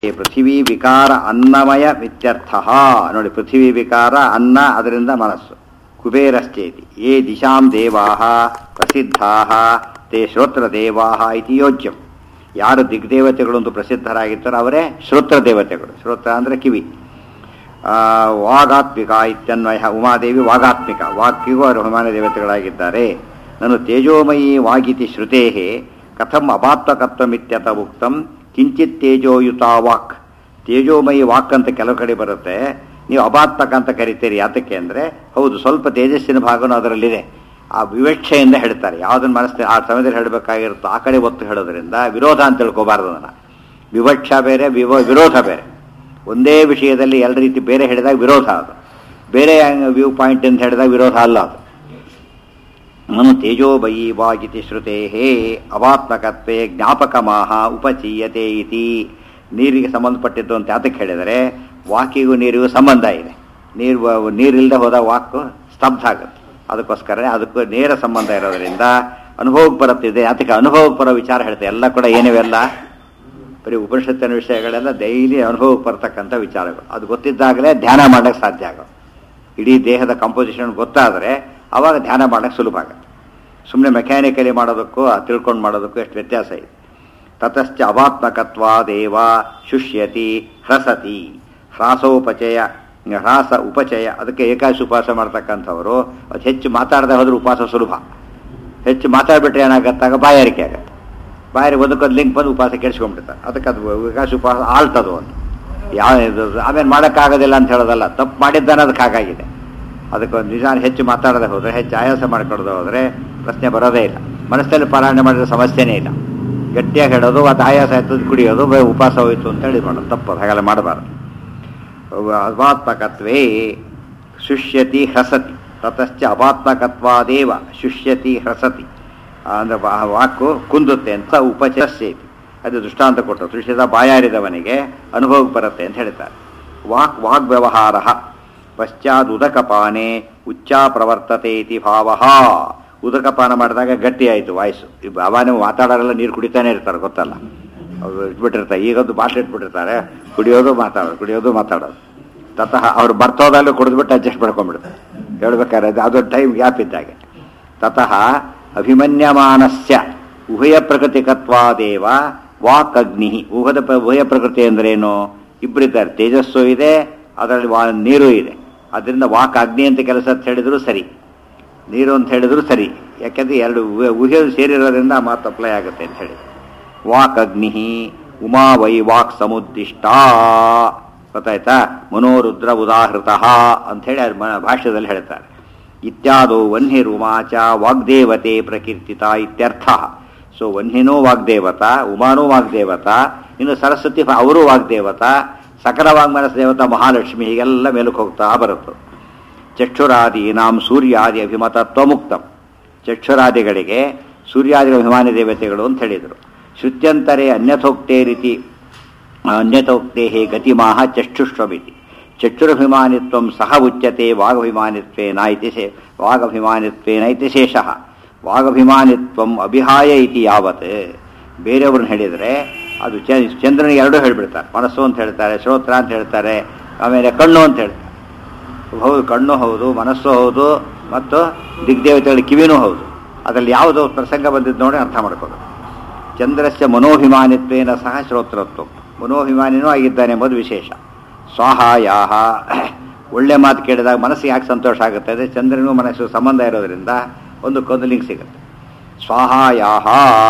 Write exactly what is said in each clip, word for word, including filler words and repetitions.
ಪೃಥಿವೀ ವಿಕಾರ ಅನ್ನಮಯ ಇತ್ಯರ್ಥ. ನೋಡಿ, ಪೃಥಿವೀ ವಿಕಾರ ಅನ್ನ, ಅದರಿಂದ ಮನಸ್ಸು. ಕುಬೇರಶ್ಚೇತಿ ಯೇ ದಿಶಾಂ ದೇವಾಃ ಪ್ರಸಿದ್ಧಾಃ ತೇ ಶ್ರೋತ್ರ ದೇವಾಃ ಇತಿ ಯೋಜ್ಯಂ. ಯಾರು ದಿಗ್ದೇವತೆಗಳು ಅಂತ ಪ್ರಸಿದ್ಧರಾಗಿರ್ತಾರೋ ಅವರೇ ಶ್ರೋತ್ರ ದೇವತೆಗಳು. ಶ್ರೋತ್ರ ಅಂದರೆ ಕಿವಿ. ವಾಗಾತ್ಮಿಕ ಇತ್ಯನ್ವಯ. ಉಮಾದೇವಿ ವಾಗಾತ್ಮಿಕ, ವಾಕ್ಕಿಗೂ ಅವರು ಅಭಿಮಾನ ದೇವತೆಗಳಾಗಿದ್ದಾರೆ. ನಾನು ತೇಜೋಮಯಿ ವಾಗಿತಿ ಶ್ರುತೇ ಕಥಂ ಅಪಾತ್ಮಕತ್ವಮಿತ್ಯತ ಉಕ್ತಂ ಕಿಂಚಿತ್ ತೇಜೋಯುತ ವಾಕ್. ತೇಜೋಮಯಿ ವಾಕ್ ಅಂತ ಕೆಲವು ಕಡೆ ಬರುತ್ತೆ, ನೀವು ಅಪಾತ್ಮಕ ಅಂತ ಕರಿತೀರಿ. ಯಾತಕ್ಕೆ ಅಂದರೆ ಹೌದು, ಸ್ವಲ್ಪ ತೇಜಸ್ಸಿನ ಭಾಗನೂ ಅದರಲ್ಲಿದೆ. ಆ ವಿವಕ್ಷೆಯಿಂದ ಹೇಳ್ತಾರೆ. ಯಾವುದನ್ನು ಮನಸ್ಸು ಆ ಸಮಯದಲ್ಲಿ ಹೇಳಬೇಕಾಗಿರುತ್ತೋ ಆ ಕಡೆ ಒತ್ತು ಹೇಳೋದ್ರಿಂದ ವಿರೋಧ ಅಂತ ತಿಳ್ಕೊಬಾರ್ದು. ಅದನ್ನು ವಿವಕ್ಷ ಬೇರೆ, ವಿವ ವಿರೋಧ ಬೇರೆ. ಒಂದೇ ವಿಷಯದಲ್ಲಿ ಎರಡು ರೀತಿ ಬೇರೆ ಹೇಳಿದಾಗ ವಿರೋಧ ಅದು. ಬೇರೆ ವ್ಯೂ ಪಾಯಿಂಟ್ ಅಂತ ಹೇಳಿದಾಗ ವಿರೋಧ ಅಲ್ಲ ಅದು. ನಾನು ತೇಜೋಮಯಿ ವಾಗಿತಿ ಶ್ರುತೇ ಅವಾತ್ಮಕತ್ವೇ ಜ್ಞಾಪಕಮಾಹ ಉಪಚೀಯತೆ ಇತಿ. ನೀರಿಗೆ ಸಂಬಂಧಪಟ್ಟಿದ್ದು ಅಂತ ಯಾತಕ್ಕೆ ಹೇಳಿದರೆ ವಾಕಿಗೂ ನೀರಿಗೂ ಸಂಬಂಧ ಇದೆ. ನೀರು ನೀರಿಲ್ಲದೆ ಹೋದ ವಾಕು ಸ್ತಬ್ಧ ಆಗುತ್ತೆ. ಅದಕ್ಕೋಸ್ಕರ ಅದಕ್ಕೂ ನೇರ ಸಂಬಂಧ ಇರೋದರಿಂದ ಅನುಭವಕ್ಕೆ ಬರುತ್ತಿದೆ. ಅದಕ್ಕೆ ಅನುಭವಕ್ಕೆ ಬರೋ ವಿಚಾರ ಹೇಳ್ತಾರೆ. ಎಲ್ಲ ಕೂಡ ಏನಿವೆಲ್ಲ ಬರೀ ಉಪನಿಷತ್ತಿನ ವಿಷಯಗಳೆಲ್ಲ ಡೈಲಿ ಅನುಭವಕ್ಕೆ ಬರ್ತಕ್ಕಂಥ ವಿಚಾರಗಳು. ಅದು ಗೊತ್ತಿದ್ದಾಗಲೇ ಧ್ಯಾನ ಮಾಡೋಕ್ಕೆ ಸಾಧ್ಯ ಆಗೋದು. ಇಡೀ ದೇಹದ ಕಂಪೋಸಿಷನ್ ಗೊತ್ತಾದರೆ ಆವಾಗ ಧ್ಯಾನ ಮಾಡೋಕ್ಕೆ ಸುಲಭ ಆಗುತ್ತೆ. ಸುಮ್ಮನೆ ಮೆಕ್ಯಾನಿಕಲಿ ಮಾಡೋದಕ್ಕೂ ತಿಳ್ಕೊಂಡು ಮಾಡೋದಕ್ಕೂ ಎಷ್ಟು ವ್ಯತ್ಯಾಸ ಇದೆ. ತತಶ್ಚ ಅವಾತ್ಮಕತ್ವಾದೇವ ಶುಷ್ಯತಿ ಹ್ರಸತಿ. ಹ್ರಾಸೋಪಚಯ, ಹ್ರಾಸ ಉಪಚಯ. ಅದಕ್ಕೆ ಏಕಾದಶಿ ಉಪವಾಸ ಮಾಡ್ತಕ್ಕಂಥವರು ಅದು ಹೆಚ್ಚು ಮಾತಾಡದೆ ಹೋದ್ರೆ ಉಪವಾಸ ಸುಲಭ. ಹೆಚ್ಚು ಮಾತಾಡ್ಬಿಟ್ರೆ ಏನಾಗತ್ತಾಗ ಬಾಯಾರಿಕೆ ಆಗುತ್ತೆ. ಬಾಯಾರಿ ಒಂದಕ್ಕೊಂದು ಲಿಂಕ್ ಬಂದು ಉಪವಾಸ ಕೆಡಿಸ್ಕೊಂಡ್ಬಿಡ್ತಾರೆ. ಅದಕ್ಕೆ ಅದು ಏಕಾದಶಿ ಉಪವಾಸ ಆಳ್ತದು ಅಂತ ಯಾವ ಆಮೇಲೆ ಮಾಡೋಕ್ಕಾಗೋದಿಲ್ಲ ಅಂತ ಹೇಳೋದಲ್ಲ, ತಪ್ಪು ಮಾಡಿದ್ದಾನೆ ಅದಕ್ಕೆ ಹಾಗಾಗಿದೆ. ಅದಕ್ಕೆ ಒಂದು ನಿಜ ಹೆಚ್ಚು ಮಾತಾಡದೆ ಹೋದರೆ, ಹೆಚ್ಚು ಆಯಾಸ ಮಾಡಿಕೊಡದೆ ಹೋದರೆ ಪ್ರಶ್ನೆ ಬರೋದೇ ಇಲ್ಲ. ಮನಸ್ಸಲ್ಲಿ ಪಾರಾಯಣ ಮಾಡಿದ್ರೆ ಸಮಸ್ಯೆನೇ ಇಲ್ಲ. ಗಟ್ಟಿಯಾಗಿ ಹೇಳೋದು, ಅದು ಆಯಾಸ ಆಯ್ತದ ಕುಡಿಯೋದು, ಉಪವಾಸ ಹೋಯಿತು ಅಂತೇಳಿ ಮಾಡೋದು ತಪ್ಪು. ಹಾಗೆಲ್ಲ ಮಾಡಬಾರ್ದು. ಅಪಾತ್ಮಕತ್ವೇ ಶುಷ್ಯತಿ ಹ್ರಸತಿ. ತತಶ್ಚ ಅಪಾತ್ಮಕತ್ವಾದೇವ ಶುಷ್ಯತಿ ಹ್ರಸತಿ ಅಂದರೆ ವಾಕು ಕುಂದುತ್ತೆ ಅಂತ ಉಪಚಸ್ಯೇತಿ. ಅದು ದೃಷ್ಟಾಂತ ಕೊಟ್ಟು ದೃಶ್ಯದ ಬಾಯಾರಿದವನಿಗೆ ಅನುಭವಕ್ಕೆ ಬರುತ್ತೆ ಅಂತ ಹೇಳ್ತಾರೆ. ವಾಕ್ ವಾಗ್ವ್ಯವಹಾರ ಪಶ್ಚಾತ್ ಉದಕಪಾನೆ ಉಚ್ಚಾ ಪ್ರವರ್ತತೆ ಇತಿ ಭಾವ. ಉದಕಪಾನ ಮಾಡಿದಾಗ ಗಟ್ಟಿ ಆಯಿತು ವಾಯ್ಸು. ಅವಾನೇ ಮಾತಾಡೋರೆಲ್ಲ ನೀರು ಕುಡಿತಾನೆ ಇರ್ತಾರೆ, ಗೊತ್ತಲ್ಲ. ಅವರು ಇಟ್ಬಿಟ್ಟಿರ್ತಾರೆ. ಈಗಂತೂ ಬಾಟ್ಲಿ ಇಟ್ಬಿಟ್ಟಿರ್ತಾರೆ, ಕುಡಿಯೋದು ಮಾತಾಡೋದು, ಕುಡಿಯೋದು ಮಾತಾಡೋದು. ತತಃ ಅವ್ರು ಬರ್ತೋದಲ್ಲೂ ಕುಡಿದ್ಬಿಟ್ಟು ಅಡ್ಜಸ್ಟ್ ಮಾಡ್ಕೊಂಡ್ಬಿಡ್ತಾರೆ ಹೇಳ್ಬೇಕಾದ್ರೆ. ಅದೊಂದು ಟೈಮ್ ಗ್ಯಾಪ್ ಇದ್ದಾಗೆ. ತತಃ ಅಭಿಮನ್ಯಮಾನಸ್ಯ ಉಭಯ ಪ್ರಕೃತಿಕತ್ವಾದೇವ ವಾಕ್ ಅಗ್ನಿ. ಉಭದ ಉಭಯ ಪ್ರಕೃತಿ ಅಂದ್ರೇನು? ಇಬ್ಬರಿದ್ದಾರೆ, ತೇಜಸ್ಸು ಇದೆ, ಅದರಲ್ಲಿ ವಾ ನೀರು ಇದೆ. ಅದರಿಂದ ವಾಕ್ ಅಗ್ನಿ ಅಂತ ಕೆಲಸ ಅಂತ ಹೇಳಿದ್ರು ಸರಿ, ನೀರು ಅಂತ ಹೇಳಿದ್ರು ಸರಿ. ಯಾಕೆಂದರೆ ಎರಡು ಊಹೆ ಸೇರಿರೋದ್ರಿಂದ ಆ ಮಾತು ಅಪ್ಲೈ ಆಗುತ್ತೆ ಅಂತ ಹೇಳಿ. ವಾಕ್ ಅಗ್ನಿ ಉಮಾ ವೈ ವಾಕ್ ಸಮುದ್ದಿಷ್ಟ. ಗೊತ್ತಾಯ್ತಾ? ಮನೋರುದ್ರ ಉದಾಹೃತಃ ಅಂಥೇಳಿ ಅದು ಭಾಷ್ಯದಲ್ಲಿ ಹೇಳ್ತಾರೆ. ಇತ್ಯಾದೋ ವನ್ಹಿರುಮಾಚ ವಾಗ್ದೇವತೆ ಪ್ರಕೀರ್ತಿತ ಇತ್ಯರ್ಥ. ಸೊ ವನ್ಹಿನೂ ವಾಗ್ದೇವತಾ, ಉಮಾನೂ ವಾಗ್ದೇವತಾ, ಇನ್ನು ಸರಸ್ವತಿ ಅವರು ವಾಗ್ದೇವತಾ, ಸಕಲ ವಾಗ್ಮನಸ್ ದೇವತಾ ಮಹಾಲಕ್ಷ್ಮಿ, ಹೀಗೆಲ್ಲ ಮೇಲಕ್ಕೆ ಹೋಗ್ತಾ ಬರುತ್ತೆ. ಚಕ್ಷುರಾದೀನಾಂ ಸೂರ್ಯಾದಿ ಅಭಿಮತತ್ವ ಮುಕ್ತಂ. ಚಕ್ಷುರಾದಿಗಳಿಗೆ ಸೂರ್ಯಾದಿ ಅಭಿಮಾನಿ ದೇವತೆಗಳು ಅಂತ ಹೇಳಿದರು. ಶ್ರುತ್ಯಂತರೇ ಅನ್ಯಥೋಕ್ತೇ ರೀತಿ ಅನ್ಯಥೋಕ್ತೇ ಗತಿಮಾಹ ಚಕ್ಷುಷ್ವಮಿತಿ. ಚಕ್ಷುರಭಿಮಾನಿತ್ವ ಸಹ ಉಚ್ಯತೆ ವಾಗಭಿಮಾನಿತ್ವೇನ ಇತಿ ಶೇ ವಾಗಭಿಮಾನಿತ್ವೇನ ಇತಿ ಶೇಷಃ. ವಾಗಭಿಮಾನಿತ್ವ ಅಭಿಹಾಯ ಇತಿ ಯಾವತ್. ಬೇರೆಯವ್ರನ್ನ ಹೇಳಿದರೆ ಅದು ಚಂದ್ರನಿಗೆ ಎರಡೂ ಹೇಳಿಬಿಡ್ತಾರೆ. ಮನಸ್ಸು ಅಂತ ಹೇಳ್ತಾರೆ, ಶ್ರೋತ್ರ ಅಂತ ಹೇಳ್ತಾರೆ, ಆಮೇಲೆ ಕಣ್ಣು ಅಂತ ಹೇಳ್ತಾರೆ. ಹೌದು, ಕಣ್ಣು ಹೌದು, ಮನಸ್ಸು ಹೌದು, ಮತ್ತು ದಿಗ್ದೇವತೆಗಳ ಕಿವಿನೂ ಹೌದು. ಅದರಲ್ಲಿ ಯಾವುದೋ ಪ್ರಸಂಗ ಬಂದಿದ್ದು ನೋಡಿ ಅರ್ಥ ಮಾಡ್ಕೋದು. ಚಂದ್ರಸ್ಯ ಮನೋಭಿಮಾನಿತ್ವೇನ ಸಹ ಶ್ರೋತ್ರತ್ವ. ಮನೋಭಿಮಾನಿನೂ ಆಗಿದ್ದಾನೆ ಎಂಬುದು ವಿಶೇಷ. ಸ್ವಾಹಾಯಾಹ. ಒಳ್ಳೆ ಮಾತು ಕೇಳಿದಾಗ ಮನಸ್ಸಿಗೆ ಯಾಕೆ ಸಂತೋಷ ಆಗುತ್ತೆ ಅಂದರೆ ಚಂದ್ರನೂ ಮನಸ್ಸು ಸಂಬಂಧ ಇರೋದರಿಂದ ಒಂದಕ್ಕೊಂದು ಲಿಂಕ್ ಸಿಗುತ್ತೆ. ಸ್ವಾಹಾಯಾಹ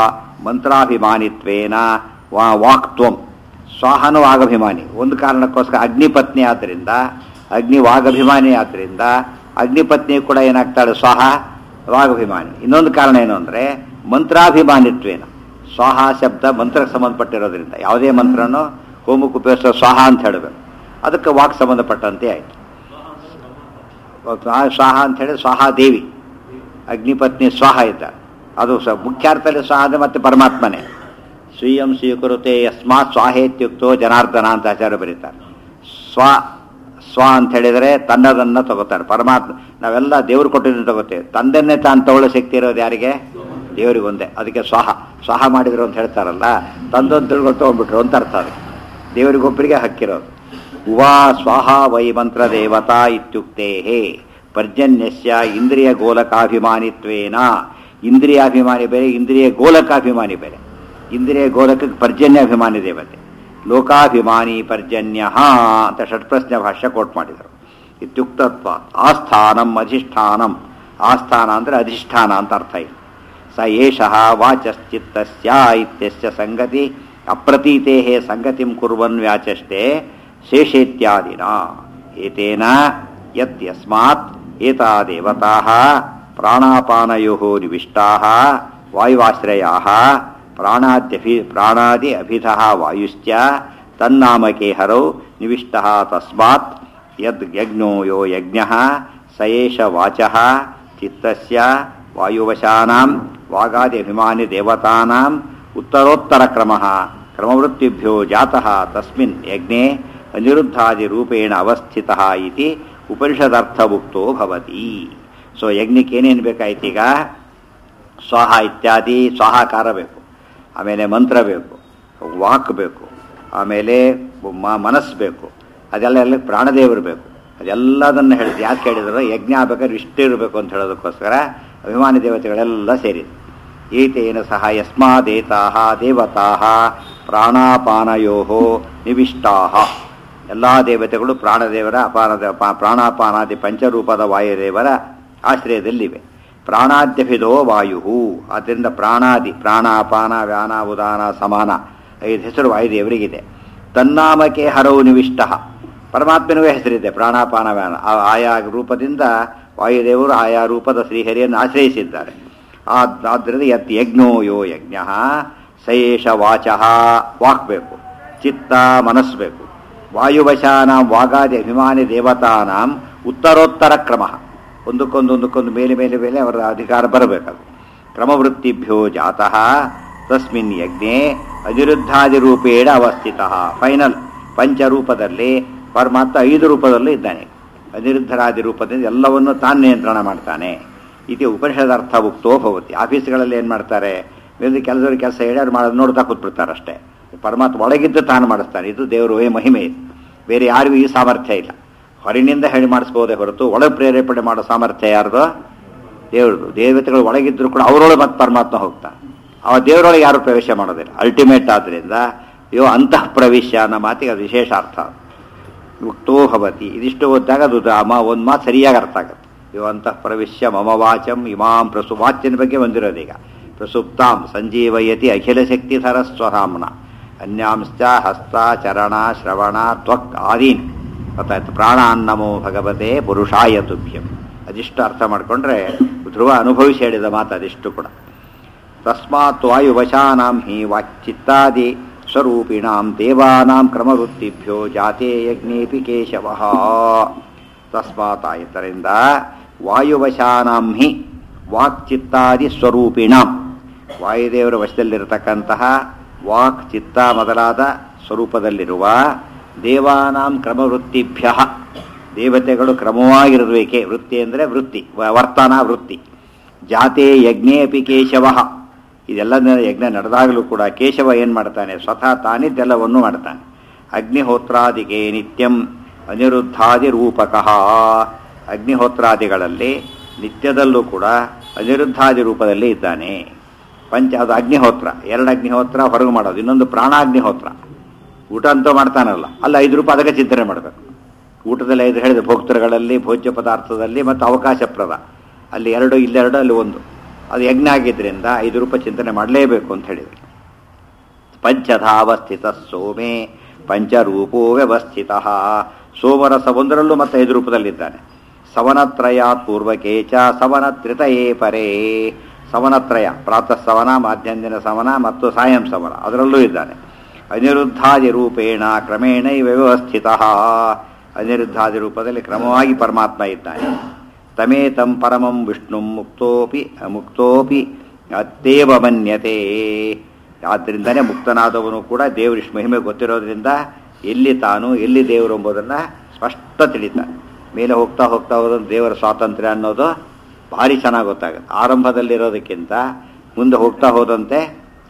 ಮಂತ್ರಾಭಿಮಾನಿತ್ವೇನ ವಾ ವಾಕ್ತ್ವಂ. ಸ್ವಾಹನೂ ವಾಗಭಿಮಾನಿ. ಒಂದು ಕಾರಣಕ್ಕೋಸ್ಕರ ಅಗ್ನಿಪತ್ನಿ ಆದ್ದರಿಂದ, ಅಗ್ನಿ ವಾಗಭಿಮಾನಿ ಆದ್ದರಿಂದ ಅಗ್ನಿಪತ್ನಿ ಕೂಡ ಏನಾಗ್ತಾಳೆ? ಸ್ವಾಹ ವಾಗಭಿಮಾನಿ. ಇನ್ನೊಂದು ಕಾರಣ ಏನು ಅಂದರೆ ಮಂತ್ರಾಭಿಮಾನಿತ್ವೇನ. ಸ್ವಾಹ ಶಬ್ದ ಮಂತ್ರಕ್ಕೆ ಸಂಬಂಧಪಟ್ಟಿರೋದ್ರಿಂದ ಯಾವುದೇ ಮಂತ್ರನೂ ಹೋಮಕ್ಕೆ ಉಪಯೋಗಿಸೋ ಸ್ವಾಹ ಅಂತ ಹೇಳಬೇಕು. ಅದಕ್ಕೆ ವಾಕ್ ಸಂಬಂಧಪಟ್ಟಂತೆ ಆಯಿತು. ಸ್ವಾಹ ಅಂತ ಹೇಳಿ ಸ್ವಾಹಾದೇವಿ, ಅಗ್ನಿಪತ್ನಿ ಸ್ವಾಹ ಇದ್ದಾರೆ. ಅದು ಸ ಮುಖ್ಯಾರ್ಥದಲ್ಲಿ ಸ್ವಾಹ ಅಂದರೆ ಮತ್ತೆ ಪರಮಾತ್ಮನೇ. ಸ್ವೀಯಂ ಸ್ವೀಕೃತೆ ಯಸ್ಮಾತ್ ಸ್ವಾಹೇತ್ಯುಕ್ತೋ ಜನಾರ್ದನ ಅಂತ ಆಚಾರ್ಯ ಬರೀತಾರೆ. ಸ್ವ ಸ್ವ ಅಂತ ಹೇಳಿದರೆ ತನ್ನದನ್ನು ತಗೋತಾರೆ. ಪರಮಾತ್ಮ ನಾವೆಲ್ಲ ದೇವರು ಕೊಟ್ಟಿದ್ದನ್ನು ತಗೋತೇವೆ. ತಂದನ್ನೇ ತಾನು ತಗೊಳ್ಳೋ ಶಕ್ತಿ ಇರೋದು ಯಾರಿಗೆ? ದೇವರಿಗೊಂದೇ. ಅದಕ್ಕೆ ಸ್ವಾಹ ಸ್ವಾಹ ಮಾಡಿದ್ರು ಅಂತ ಹೇಳ್ತಾರಲ್ಲ, ತಂದೊಂದು ತಿಳ್ಕೊಂಡು ತೊಗೊಂಡ್ಬಿಟ್ರು ಅಂತ ಅರ್ಥ. ಅದಕ್ಕೆ ದೇವರಿಗೊಬ್ಬರಿಗೆ ಹಕ್ಕಿರೋದು. ಉವಾ ಸ್ವಾಹ ವೈ ಮಂತ್ರ ದೇವತಾ ಇತ್ಯುಕ್ತೇ ಪರ್ಜನ್ಯಸ್ಯ ಇಂದ್ರಿಯ ಗೋಲಕಾಭಿಮಾನಿತ್ವೇನ. ಇಂದ್ರಿಯಾಭಿಮಾನಿ ಬೇರೆ, ಇಂದ್ರಿಯ ಗೋಲಕಾಭಿಮಾನಿ ಬೇರೆ. ಇಂದ್ರಿಯ ಗೋಲಕಕ್ಕೆ ಪರ್ಜನ್ಯಾಭಿಮಾನಿ ದೇವತೆ, ಲೋಕಾಭಿಮಾನಿ ಪರ್ಜನ್ಯ ಅಂತ ಷಟ್ಪ್ರಶ್ನೆ ಭಾಷ್ಯ ಕೋಟ್ ಮಾಡಿದರು. ಇತ್ಯುಕ್ತತ್ವ ಆಸ್ಥಾನಂ ಅಧಿಷ್ಠಾನಂ. ಆಸ್ಥಾನ ಅಂದರೆ ಅಧಿಷ್ಠಾನ ಅಂತ ಅರ್ಥ ಇಲ್ಲ. ಸ ಏಷಃ ವಾಚಶ್ಚಿತ್ತಸ್ಯ ಇತ್ಯಸ್ಯ ಸಂಗತಿ ಅಪ್ರತೀತೆ ಸಂಗತಿಂ ಕುರ್ವನ್ ವ್ಯಾಚಷ್ಟೇ ಶೇಷೇತ್ಯಾದಿನ. ಏತೇನ ಯತ್ ಯಸ್ಮಾತ್ ಏತಾ ದೇವತಾಃ ಪ್ರಾಣಾಪಾನಯೋಃ ನಿವಿಷ್ಟಾಃ ವಾಯುವಾಶ್ರಯಾಃ ಪ್ರಾಣಾದ್ಯಭಿ ಪ್ರಾಣಾದಿ ಅಭಿಧಃ ವಾಯುಶ್ಚ ತನ್ನಾಮಕೆ ಹರೌ ನಿವಿಷ್ಟಃ ತಸ್ಮಾತ್ ಯದ್ ಯಜ್ಞೋ ಯೋ ಯಜ್ಞಃ ಸ ಏಷ ವಾಚಃ ಚಿತ್ತಸ್ಯ ವಾಯುವಶಾನಾಂ ವಾಗಾದಿ ಅಭಿಮಾನಿ ದೇವತಾನಾಂ ಉತ್ತರೋತ್ತರ ಕ್ರಮಃ ಕ್ರಮವೃತ್ತಿಭ್ಯೋ ಜಾತಃ ತಸ್ಮಿನ್ ಯಜ್ಞೆ ಅನಿರುದ್ಧಾದಿ ರೂಪೇಣ ಅವಸ್ಥಿತಃ ಇತಿ ಉಪನಿಷದರ್ಥಭುಕ್ತೋ ಭವತಿ. ಸೊ ಯಜ್ಞಕ್ಕೆ ಏನೇನು ಬೇಕಾಯ್ತೀಗ? ಸ್ವಾಹ ಇತ್ಯಾದಿ ಸ್ವಾಹಾಕಾರ ಬೇಕು, ಆಮೇಲೆ ಮಂತ್ರ ಬೇಕು, ವಾಕ್ ಬೇಕು, ಆಮೇಲೆ ಮನಸ್ಸು ಬೇಕು, ಅದೆಲ್ಲ ಎಲ್ಲ ಪ್ರಾಣದೇವರು ಬೇಕು. ಅದೆಲ್ಲದನ್ನು ಹೇಳಿದ್ರು. ಯಾಕೆ ಹೇಳಿದ್ರು? ಯಜ್ಞ ಬೇಕಾದ್ರೆ ಇಷ್ಟೇ ಇರಬೇಕು ಅಂತ ಹೇಳೋದಕ್ಕೋಸ್ಕರ ಅಭಿಮಾನಿ ದೇವತೆಗಳೆಲ್ಲ ಸೇರಿದೆ. ಏತೇನ ಸಹ ಯಸ್ಮಾದೇತಾಃ ದೇವತಾಃ ಪ್ರಾಣಾಪಾನಯೋಃ ನಿವಿಷ್ಟಾಃ. ಎಲ್ಲ ದೇವತೆಗಳು ಪ್ರಾಣದೇವರ ಅಪಾನದ ಪ್ರಾಣಾಪಾನಾದಿ ಪಂಚರೂಪದ ವಾಯುದೇವರ ಆಶ್ರಯದಲ್ಲಿವೆ. ಪ್ರಾಣಾದ್ಯಭಿದೋ ವಾಯು. ಆದ್ದರಿಂದ ಪ್ರಾಣಾದಿ ಪ್ರಾಣಾಪಾನ ವ್ಯಾನ ಉದಾನ ಸಮಾನ ಐದು ಹೆಸರು ವಾಯುದೇವರಿಗಿದೆ. ತನ್ನಾಮಕೆ ಹರವು ನಿವಿಷ್ಟ. ಪರಮಾತ್ಮನಿಗೂ ಹೆಸರಿದೆ ಪ್ರಾಣಾಪಾನ ವ್ಯಾನ. ಆಯಾ ರೂಪದಿಂದ ವಾಯುದೇವರು ಆಯಾ ರೂಪದ ಶ್ರೀಹರಿಯನ್ನು ಆಶ್ರಯಿಸಿದ್ದಾರೆ. ಆದ್ದರಿಂದ ಯತ್ ಯಜ್ಞೋ ಯೋ ಯಜ್ಞ ಸಯೇಷ ವಾಚಃ ವಾಕ್ ಬೇಕು, ಚಿತ್ತ ಮನಸ್ಸು ಬೇಕು, ವಾಯುವಶಾನಾಂ ವಾಗಾದಿ ಅಭಿಮಾನಿ ದೇವತಾನಾಂ ಉತ್ತರೋತ್ತರ ಕ್ರಮ. ಒಂದಕ್ಕೊಂದು ಒಂದಕ್ಕೊಂದು ಮೇಲೆ ಮೇಲೆ ಮೇಲೆ ಅವರ ಅಧಿಕಾರ ಬರಬೇಕದು. ಕ್ರಮವೃತ್ತಿಭ್ಯೋ ಜಾತಃ ತಸ್ಮಿನ್ ಯಜ್ಞೆ ಅನಿರುದ್ಧಾದಿ ರೂಪೇಣ ಅವಸ್ಥಿತಃ. ಫೈನಲ್ ಪಂಚರೂಪದಲ್ಲಿ ಪರಮಾತ್ಮ ಐದು ರೂಪದಲ್ಲೂ ಇದ್ದಾನೆ. ಅನಿರುದ್ಧರಾದಿ ರೂಪದಿಂದ ಎಲ್ಲವನ್ನು ತಾನು ನಿಯಂತ್ರಣ ಮಾಡ್ತಾನೆ. ಇದು ಉಪನಿಷದರ್ಥಭುಕ್ತೋ ಭವತಿ. ಆಫೀಸ್ಗಳಲ್ಲಿ ಏನು ಮಾಡ್ತಾರೆ? ಮೇಲೆ ಕೆಲಸದವ್ರು ಕೆಲಸ ಹೇಳಿ ಅವ್ರು ಮಾಡೋದು ನೋಡ್ತಾ ಕೂತ್ಬಿಡ್ತಾರೆ ಅಷ್ಟೇ. ಪರಮಾತ್ಮ ಒಳಗಿದ್ದು ತಾನು ಮಾಡಿಸ್ತಾನೆ. ಇದು ದೇವರು ಮಹಿಮೆ. ಇದು ಬೇರೆ ಯಾರಿಗೂ ಈ ಸಾಮರ್ಥ್ಯ ಇಲ್ಲ. ಹೊರಗಿನಿಂದ ಹೇಳಿ ಮಾಡಿಸ್ಬೋದೇ ಹೊರತು ಒಳಗೆ ಪ್ರೇರೇಪಣೆ ಮಾಡೋ ಸಾಮರ್ಥ್ಯ ಯಾರ್ದು? ದೇವ್ರದ್ದು. ದೇವತೆಗಳು ಒಳಗಿದ್ರು ಕೂಡ ಅವರೊಳಗೆ ಮತ್ತೆ ಪರಮಾತ್ಮ ಹೋಗ್ತಾನೆ. ಅವ ದೇವರೊಳಗೆ ಯಾರು ಪ್ರವೇಶ ಮಾಡೋದಿಲ್ಲ. ಅಲ್ಟಿಮೇಟ್ ಆದ್ದರಿಂದ ಯೋ ಅಂತಃ ಪ್ರವೇಶ ಅನ್ನೋ ಮಾತಿಗೆ ಅದು ವಿಶೇಷ ಅರ್ಥ. ಯುಕ್ತೋ ಭವತಿ. ಇದಿಷ್ಟು ಓದಿದಾಗ ಅದು ಅಮ್ಮ ಒಂದು ಮಾತು ಸರಿಯಾಗಿ ಅರ್ಥ ಆಗುತ್ತೆ. ಯೋ ಅಂತಃ ಪ್ರವೇಶ್ಯ ಮಮ ವಾಚಂ ಇಮಾಂ ಪ್ರಸು. ವಾಚ್ಯನ ಬಗ್ಗೆ ಬಂದಿರೋದೀಗ. ಪ್ರಸುಪ್ತಾಂ ಸಂಜೀವಯತಿ ಅಖಿಲ ಶಕ್ತಿಧರ ಸ್ವಧಾಮ್ನ ಅನ್ಯಾಂಶ್ಚ ಹಸ್ತ ಚರಣ ಶ್ರವಣ ತ್ವಕ್ ಆದೀನ್. ಗೊತ್ತಾಯ್ತು? ಪ್ರಾಣ ಅನ್ನಮೋ ಭಗವತೆ ಪುರುಷಾಯ ತುಭ್ಯಂ. ಅದಿಷ್ಟು ಅರ್ಥ ಮಾಡಿಕೊಂಡ್ರೆ ಧ್ರುವ ಅನುಭವಿಸಿ ಹೇಳಿದ ಮಾತು ಅದಿಷ್ಟು ಕೂಡ. ತಸ್ಮಾತ್ ವಾಯುವಶಾನಾಂ ಹಿ ವಾಕ್ಚಿತ್ತಾದಿ ಸ್ವರೂಪಿಣಾಂ ದೇವಾನಾಂ ಕ್ರಮವೃತ್ತಿಭ್ಯೋ ಜಾತೆ ಯಜ್ಞೇಪಿ ಕೇಶವಃ. ತಸ್ಮಾತ್ ಆಯತರಿಂದ ವಾಯುವಶಾನಾಂ ಹಿ ವಾಕ್ಚಿತ್ತಾದಿ ಸ್ವರೂಪಿಣಾಂ. ವಾಯುದೇವರ ವಶದಲ್ಲಿರತಕ್ಕಂತಹ ವಾಕ್ ಚಿತ್ತ ಮೊದಲಾದ ಸ್ವರೂಪದಲ್ಲಿರುವ ದೇವಾನಾಂ ಕ್ರಮವೃತ್ತಿಭ್ಯ. ದೇವತೆಗಳು ಕ್ರಮವಾಗಿರಬೇಕೆ. ವೃತ್ತಿ ಅಂದರೆ ವೃತ್ತಿ, ವರ್ತನ ವೃತ್ತಿ. ಜಾತೆ ಯಜ್ಞೇ ಅಪಿ ಕೇಶವ. ಇದೆಲ್ಲ ಯಜ್ಞ ನಡೆದಾಗಲೂ ಕೂಡ ಕೇಶವ ಏನು ಮಾಡ್ತಾನೆ? ಸ್ವತಃ ತಾನಿದ್ದೆಲ್ಲವನ್ನು ಮಾಡ್ತಾನೆ. ಅಗ್ನಿಹೋತ್ರಾದಿಗೆ ನಿತ್ಯಂ ಅನಿರುದ್ಧಾದಿ ರೂಪಕಃ. ಅಗ್ನಿಹೋತ್ರಾದಿಗಳಲ್ಲಿ ನಿತ್ಯದಲ್ಲೂ ಕೂಡ ಅನಿರುದ್ಧಾದಿ ರೂಪದಲ್ಲಿ ಇದ್ದಾನೆ. ಪಂಚ ಅದು ಅಗ್ನಿಹೋತ್ರ. ಎರಡು ಅಗ್ನಿಹೋತ್ರ ಹೊರಗೆ ಮಾಡೋದು, ಇನ್ನೊಂದು ಪ್ರಾಣಾಗ್ನಿಹೋತ್ರ. ಊಟ ಅಂತೂ ಮಾಡ್ತಾನಲ್ಲ, ಅಲ್ಲ ಐದು ರೂಪ ಅದಕ್ಕೆ ಚಿಂತನೆ ಮಾಡಬೇಕು. ಊಟದಲ್ಲಿ ಐದು ಹೇಳಿದ ಭೋಕ್ತೃಗಳಲ್ಲಿ ಭೋಜ್ಯ ಪದಾರ್ಥದಲ್ಲಿ ಮತ್ತು ಅವಕಾಶಪ್ರದ ಅಲ್ಲಿ ಎರಡು, ಇಲ್ಲೆರಡು, ಅಲ್ಲಿ ಒಂದು. ಅದು ಯಜ್ಞ ಆಗಿದ್ದರಿಂದ ಐದು ರೂಪ ಚಿಂತನೆ ಮಾಡಲೇಬೇಕು ಅಂತ ಹೇಳಿದರು. ಪಂಚಧಾವಸ್ಥಿತ ಸೋಮೆ ಪಂಚರೂಪೋ ವ್ಯವಸ್ಥಿತ. ಸೋಮರಸ ಒಂದರಲ್ಲೂ ಮತ್ತೆ ಐದು ರೂಪದಲ್ಲಿದ್ದಾನೆ. ಸವನತ್ರಯಾತ್ ಪೂರ್ವಕೇ ಚ ಸವನತ್ರಿತಯೇ ಪರೇ. ಸವನತ್ರಯ, ಪ್ರಾತಃ ಸವನ, ಮಾಧ್ಯಂದಿನ ಸವನ ಮತ್ತು ಸಾಯಂ ಸವನ, ಅದರಲ್ಲೂ ಇದ್ದಾನೆ. ಅನಿರುದ್ಧಾದಿ ರೂಪೇಣ ಕ್ರಮೇಣ ವ್ಯವಸ್ಥಿತ. ಅನಿರುದ್ಧಾದಿ ರೂಪದಲ್ಲಿ ಕ್ರಮವಾಗಿ ಪರಮಾತ್ಮ ಇದ್ದಾನೆ. ತಮೇತಂ ಪರಮಂ ವಿಷ್ಣು ಮುಕ್ತೋಪಿ ಮುಕ್ತೋಪಿ ಅತ್ತೇವ ಮನ್ಯತೆ. ಆದ್ದರಿಂದನೇ ಮುಕ್ತನಾದವನು ಕೂಡ ದೇವರಿಷ್ ಮಹಿಮೆ ಗೊತ್ತಿರೋದ್ರಿಂದ ಎಲ್ಲಿ ತಾನು ಎಲ್ಲಿ ದೇವರು ಎಂಬುದನ್ನು ಸ್ಪಷ್ಟ ತಿಳಿತಾನೆ. ಮೇಲೆ ಹೋಗ್ತಾ ಹೋಗ್ತಾ ಹೋದಂತೆ ದೇವರ ಸ್ವಾತಂತ್ರ್ಯ ಅನ್ನೋದು ಭಾರಿ ಚೆನ್ನಾಗಿ ಗೊತ್ತಾಗುತ್ತೆ. ಆರಂಭದಲ್ಲಿರೋದಕ್ಕಿಂತ ಮುಂದೆ ಹೋಗ್ತಾ ಹೋದಂತೆ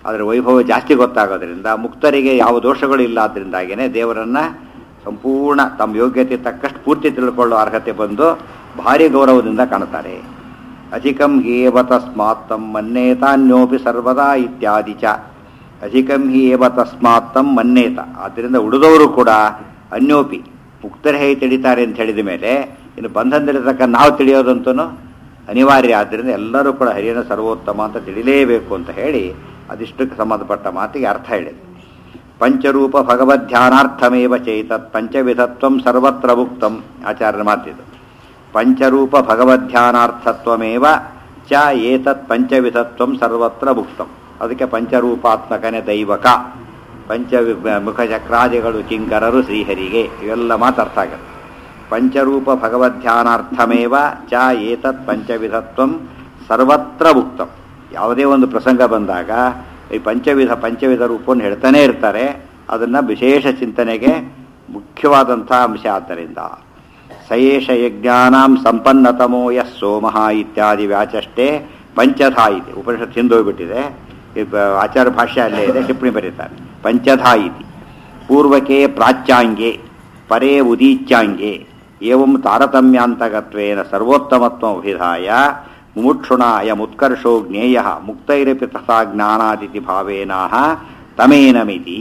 ಅದರ ವೈಭವ ಜಾಸ್ತಿ ಗೊತ್ತಾಗೋದ್ರಿಂದ ಮುಕ್ತರಿಗೆ ಯಾವ ದೋಷಗಳು ಇಲ್ಲ ಆದ್ದರಿಂದಾಗಿಯೇ ದೇವರನ್ನು ಸಂಪೂರ್ಣ ತಮ್ಮ ಯೋಗ್ಯತೆ ತಕ್ಕಷ್ಟು ಪೂರ್ತಿ ತಿಳ್ಕೊಳ್ಳೋ ಅರ್ಹತೆ ಬಂದು ಭಾರಿ ಗೌರವದಿಂದ ಕಾಣುತ್ತಾರೆ. ಅಧಿಕಂ ಹಿ ಏವ ತಸ್ಮಾತ್ ತಂ ಮನ್ನೇತಾನ್ಯೋಪಿ ಸರ್ವದಾ ಇತ್ಯಾದಿ ಚ. ಅಧಿಕಂ ಹಿ ಏವ ತಸ್ಮಾತ್ ತಂ ಮನ್ನೇತ, ಆದ್ದರಿಂದ ಉಳಿದವರು ಕೂಡ ಅನ್ಯೋಪಿ ಮುಕ್ತರೇ ಹೇಗೆ ತಿಳಿತಾರೆ ಅಂತ ಹೇಳಿದ ಮೇಲೆ ಇನ್ನು ಬಂಧನದಲ್ಲಿರ್ತಕ್ಕ ನಾವು ತಿಳಿಯೋದಂತೂ ಅನಿವಾರ್ಯ. ಆದ್ದರಿಂದ ಎಲ್ಲರೂ ಕೂಡ ಹರಿಯನ ಸರ್ವೋತ್ತಮ ಅಂತ ತಿಳಿಲೇಬೇಕು ಅಂತ ಹೇಳಿ ಅದಿಷ್ಟಕ್ಕೆ ಸಂಬಂಧಪಟ್ಟ ಮಾತಿಗೆ ಅರ್ಥ ಹೇಳಿದೆ. ಪಂಚರೂಪ ಭಗವದ್ಧ್ಯಾನಾರ್ಥಮೇವ ಚೈತತ್ ಪಂಚವಿಧತ್ವಂ ಸರ್ವತ್ರ ಉಕ್ತಂ. ಆಚಾರ್ಯರ ಮಾತಿದು. ಪಂಚರೂಪ ಭಗವದ್ಧ್ಯಾನಾರ್ಥತ್ವಮೇವ ಚ ಏತತ್ ಪಂಚವಿಧತ್ವಂ ಸರ್ವತ್ರ ಉಕ್ತಂ. ಅದಕ್ಕೆ ಪಂಚರೂಪಾತ್ಮಕನೇ ದೈವಕ, ಪಂಚ ಮುಖಚಕ್ರಾದಿಗಳು ಕಿಂಕರರು ಶ್ರೀಹರಿಗೆ, ಇವೆಲ್ಲ ಮಾತು ಅರ್ಥ ಆಗುತ್ತೆ. ಪಂಚರೂಪ ಭಗವದ್ಧ್ಯಾನಾರ್ಥಮೇವ ಚ ಏತತ್ ಪಂಚವಿಧತ್ವಂ ಸರ್ವತ್ರ ಉಕ್ತಂ. ಯಾವುದೇ ಒಂದು ಪ್ರಸಂಗ ಬಂದಾಗ ಈ ಪಂಚವಿಧ ಪಂಚವಿಧ ರೂಪವನ್ನು ಹೇಳ್ತಾನೆ ಇರ್ತಾರೆ. ಅದನ್ನು ವಿಶೇಷ ಚಿಂತನೆಗೆ ಮುಖ್ಯವಾದಂಥ ಅಂಶ. ಆದ್ದರಿಂದ ಸಯೇಷ ಯಜ್ಞಾನಾಂ ಸಂಪನ್ನತಮೋ ಯಸ್ ಸೋಮಃ ಇತ್ಯಾದಿ ವ್ಯಾಚಷ್ಟೇ ಪಂಚಧಾ ಇತಿ. ಉಪನಿಷತ್ ಹಿಂದೋಗ್ಬಿಟ್ಟಿದೆ, ಆಚಾರ್ಯ ಭಾಷ್ಯ ಅಲ್ಲೇ ಇದೆ, ಟಿಪ್ಪಣಿ ಬರೀತಾರೆ. ಪಂಚಧಾ ಇತಿ ಪೂರ್ವಕೆ ಪ್ರಾಚ್ಯಾಂಗೆ ಪರೇ ಉದೀಚ್ಯಾಂಗೆ ಏವಂ ತಾರತಮ್ಯಾಂತಗತ್ವೇನ ಸರ್ವೋತ್ತಮತ್ವಮಭಿಧಾಯ ಮುಮುಕ್ಷುಣಾ ಅಯಮುತ್ಕರ್ಷೋ ಜ್ಞೇಯ ಮುಕ್ತೈರಪಿ ತಥಾ ಜ್ಞಾನಾದಿತಿ ಭಾವೇನಾಹ ತಮೇನಮಿತಿ.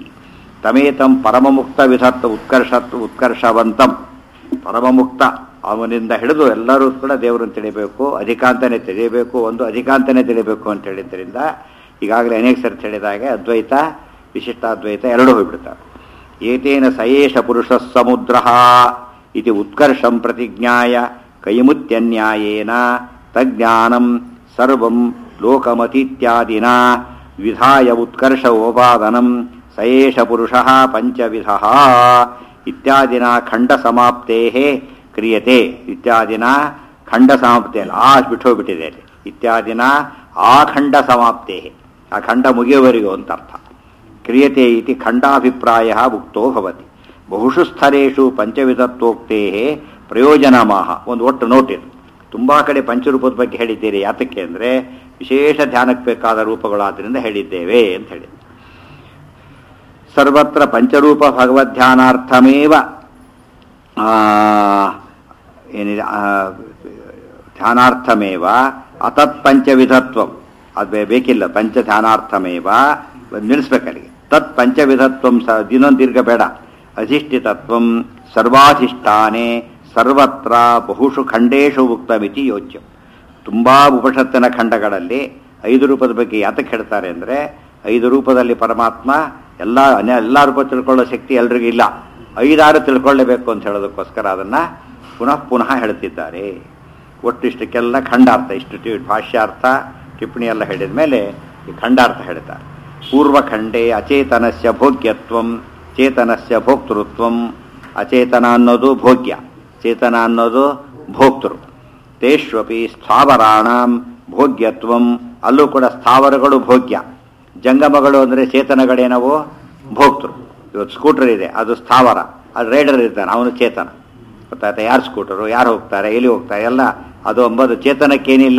ತಮೇತಂ ಪರಮಮುಕ್ತ ವಿಧತ್ವ ಉತ್ಕರ್ಷತ್ವ ಉತ್ಕರ್ಷವಂತಂ. ಪರಮಮುಕ್ತ ಅವನಿಂದ ಹಿಡಿದು ಎಲ್ಲರೂ ಕೂಡ ದೇವರನ್ನು ತಿಳಿಬೇಕು, ಅಧಿಕಾಂತನೇ ತಿಳಿಯಬೇಕು, ಒಂದು ಅಧಿಕಾಂತನೇ ತಿಳಿಬೇಕು ಅಂತ ಹೇಳಿದ್ದರಿಂದ ಈಗಾಗಲೇ ಅನೇಕ ಸರ್ತಿ ಹೇಳಿದಾಗೆ ಅದ್ವೈತ ವಿಶಿಷ್ಟಾದ್ವೈತ ಎರಡೂ ಹೋಗ್ಬಿಡ್ತಾರೆ. ಏತೇನ ಸಯೇಷ ಪುರುಷ ಸಮುದ್ರ ಇತಿ ಉತ್ಕರ್ಷಂ ಪ್ರತಿಜ್ಞಾಯ ಕೈಮುತ್ಯನ್ಯಾಯೇನ ತಜ್ಞಾನಂ ಸರ್ವಂ ಲೋಕಮತೀತ್ಯಾದಿನ ವಿಧಾಯ ಉತ್ಕರ್ಷೋಪಾದನಂ ಸಯೇಷ ಪುರುಷಃ ಪಂಚವಿಧಃ ಇತ್ಯಾದಿನ ಖಂಡ ಸಮಾಪ್ತೇ ಕ್ರಿಯತೆ. ಇತ್ಯಾದಿನ ಖಂಡ ಸಮಾಪ್ತಿ ಅಲ್ಲ, ಆ ಬಿಟ್ಟು ಹೋಗ್ಬಿಟ್ಟಿದೆ ಅಲ್ಲಿ. ಇತ್ಯಾದಿನ ಆ ಖಂಡ ಸಮಾಪ್ತೇ, ಆ ಖಂಡ ಮುಗಿಯುವವರೆಗೂ ಅಂತ ಅರ್ಥ. ಕ್ರಿಯತೆ ಇತಿ ಖಂಡಾಭಿಪ್ರಾಯ ಉಕ್ತೋ ಭವತಿ. ಬಹುಷು ಸ್ಥಳೇಷು ಪಂಚವಿಧತ್ವೋಕ್ತೇ ಪ್ರಯೋಜನಮಾಹ. ಒಂದು ಒಟ್ಟು ನೋಟಿದು. ತುಂಬ ಕಡೆ ಪಂಚರೂಪದ ಬಗ್ಗೆ ಹೇಳಿದ್ದೀರಿ. ಯಾತಕ್ಕೆ ಅಂದರೆ ವಿಶೇಷ ಧ್ಯಾನಕ್ಕೆ ಬೇಕಾದ ರೂಪಗಳಾದ್ದರಿಂದ ಹೇಳಿದ್ದೇವೆ ಅಂತ ಹೇಳಿ. ಸರ್ವತ್ರ ಪಂಚರೂಪ ಭಗವದ್ಧ್ಯಾನಾರ್ಥಮೇವ ಏನಿದೆ ಧ್ಯಾನಾರ್ಥಮೇವ ಅತತ್ ಪಂಚವಿಧತ್ವಂ. ಅದು ಬೇಕಿಲ್ಲ, ಪಂಚ ಧ್ಯಾನಾರ್ಥಮೇವ ನಿಲ್ಲಿಸ್ಬೇಕಲ್ಲಿಗೆ. ತತ್ ಪಂಚವಿಧತ್ವಂ ಸ ದಿನೊಂದು ದೀರ್ಘ ಬೇಡ. ಅಧಿಷ್ಠಿತತ್ವಂ ಸರ್ವಾಧಿಷ್ಠಾನೆ ಸರ್ವತ್ರ ಬಹುಷು ಖಂಡೇಶು ಉಕ್ತಮಿತಿ ಯೋಚ್ಯ. ತುಂಬ ಉಪನಿಷತ್ತಿನ ಖಂಡಗಳಲ್ಲಿ ಐದು ರೂಪದ ಬಗ್ಗೆ ಯಾತಕ್ಕೆ ಹೇಳ್ತಾರೆ ಅಂದರೆ, ಐದು ರೂಪದಲ್ಲಿ ಪರಮಾತ್ಮ ಎಲ್ಲ ಎಲ್ಲ ರೂಪ ತಿಳ್ಕೊಳ್ಳೋ ಶಕ್ತಿ ಎಲ್ರಿಗೂ ಇಲ್ಲ, ಐದಾರು ತಿಳ್ಕೊಳ್ಳೇಬೇಕು ಅಂತ ಹೇಳೋದಕ್ಕೋಸ್ಕರ ಅದನ್ನು ಪುನಃ ಪುನಃ ಹೇಳ್ತಿದ್ದಾರೆ. ಒಟ್ಟು ಇಷ್ಟಕ್ಕೆಲ್ಲ ಖಂಡಾರ್ಥ, ಇಷ್ಟು ಭಾಷ್ಯಾರ್ಥ ಟಿಪ್ಪಣಿ ಎಲ್ಲ ಹೇಳಿದ ಮೇಲೆ ಈ ಖಂಡಾರ್ಥ ಹೇಳ್ತಾರೆ. ಪೂರ್ವಖಂಡೇ ಅಚೇತನಸ್ಯ ಭೋಗ್ಯತ್ವಂ ಚೇತನಸ್ಯ ಭೋಕ್ತೃತ್ವಂ. ಅಚೇತನ ಅನ್ನೋದು ಭೋಗ್ಯ, ಚೇತನ ಅನ್ನೋದು ಭೋಕ್ತೃ. ತೇಷ್ವಪಿ ಸ್ಥಾವರಾಣಾಂ ಭೋಗ್ಯತ್ವಂ. ಅಲ್ಲೂ ಕೂಡ ಸ್ಥಾವರಗಳು ಭೋಗ್ಯ, ಜಂಗಮಗಳು ಅಂದರೆ ಚೇತನಗಳೇನವು ಭೋಕ್ತೃ. ಇವತ್ತು ಸ್ಕೂಟರ್ ಇದೆ, ಅದು ಸ್ಥಾವರ. ಅದು ರೈಡರ್ ಇರ್ತಾನೆ, ಅವನು ಚೇತನ. ಗೊತ್ತಾಯ್ತಾ? ಯಾರು ಸ್ಕೂಟರು, ಯಾರು ಹೋಗ್ತಾರೆ, ಎಲ್ಲಿ ಹೋಗ್ತಾರೆ ಎಲ್ಲ ಅದು ಅಂಬೋದು. ಚೇತನಕ್ಕೇನಿಲ್ಲ,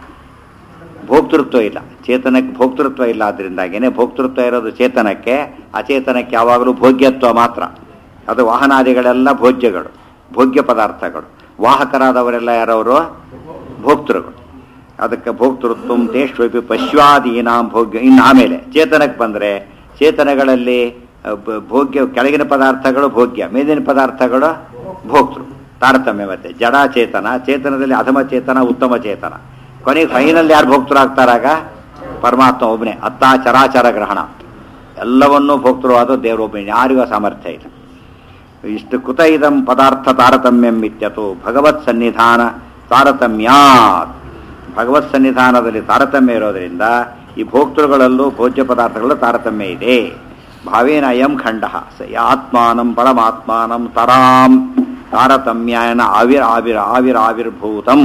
ಭೋಕ್ತೃತ್ವ ಇಲ್ಲ. ಚೇತನಕ್ಕೆ ಭೋಕ್ತೃತ್ವ ಇಲ್ಲ. ಆದ್ದರಿಂದಾಗೇನೆ ಭೋಕ್ತೃತ್ವ ಇರೋದು ಚೇತನಕ್ಕೆ, ಅಚೇತನಕ್ಕೆ ಯಾವಾಗಲೂ ಭೋಗ್ಯತ್ವ ಮಾತ್ರ. ಅದು ವಾಹನಾದಿಗಳೆಲ್ಲ ಭೋಜ್ಯಗಳು, ಭೋಗ್ಯ ಪದಾರ್ಥಗಳು. ವಾಹಕರಾದವರೆಲ್ಲ ಯಾರವರು ಭೋಕ್ತೃಗಳು. ಅದಕ್ಕೆ ಭೋಕ್ತೃತ್ವ ತೇಷ್ವಪಿ ಪಶ್ವಾದೀನಾಂ ಭೋಗ್ಯ. ಇನ್ನು ಆಮೇಲೆ ಚೇತನಕ್ಕೆ ಬಂದರೆ ಚೇತನಗಳಲ್ಲಿ ಭೋಗ್ಯ ಕೆಳಗಿನ ಪದಾರ್ಥಗಳು ಭೋಗ್ಯ, ಮೇಲಿನ ಪದಾರ್ಥಗಳು ಭೋಕ್ತೃ. ತಾರತಮ್ಯ. ಮತ್ತೆ ಜಡ ಚೇತನ, ಚೇತನದಲ್ಲಿ ಅಧಮ ಚೇತನ, ಉತ್ತಮ ಚೇತನ. ಕೊನೆಗೆ ಫೈನಲ್ ಯಾರು ಭೋಕ್ತೃ ಆಗ್ತಾರಾಗ ಪರಮಾತ್ಮ ಒಬ್ಬನೇ. ಅತ್ತ ಚರಾಚರ ಗ್ರಹಣ ಎಲ್ಲವನ್ನೂ ಭೋಕ್ತೃ ಆದ ದೇವರೊಬ್ಬನೇ, ಯಾರಿಗೂ ಸಾಮರ್ಥ್ಯ ಇಲ್ಲ. ಇಷ್ಟು ಕುತ ಇದಂ ಪದಾರ್ಥ ತಾರತಮ್ಯಂ ಇತ್ಯತೋ ಭಗವತ್ ಸನ್ನಿಧಾನ ತಾರತಮ್ಯಾತ್. ಭಗವತ್ ಸನ್ನಿಧಾನದಲ್ಲಿ ತಾರತಮ್ಯ ಇರೋದರಿಂದ ಈ ಭೋಕ್ತೃಗಳಲ್ಲೂ ಭೋಜ್ಯ ಪದಾರ್ಥಗಳಲ್ಲೂ ತಾರತಮ್ಯ ಇದೆ. ಭಾವೇನ ಅಯಂ ಖಂಡ ಆತ್ಮಾನಂ ಪರಮಾತ್ಮಾನಂ ತರಾಂ ತಾರತಮ್ಯನ ಆವಿರ್ ಆವಿರ್ ಆವಿರ್ ಆವಿರ್ಭೂತಂ.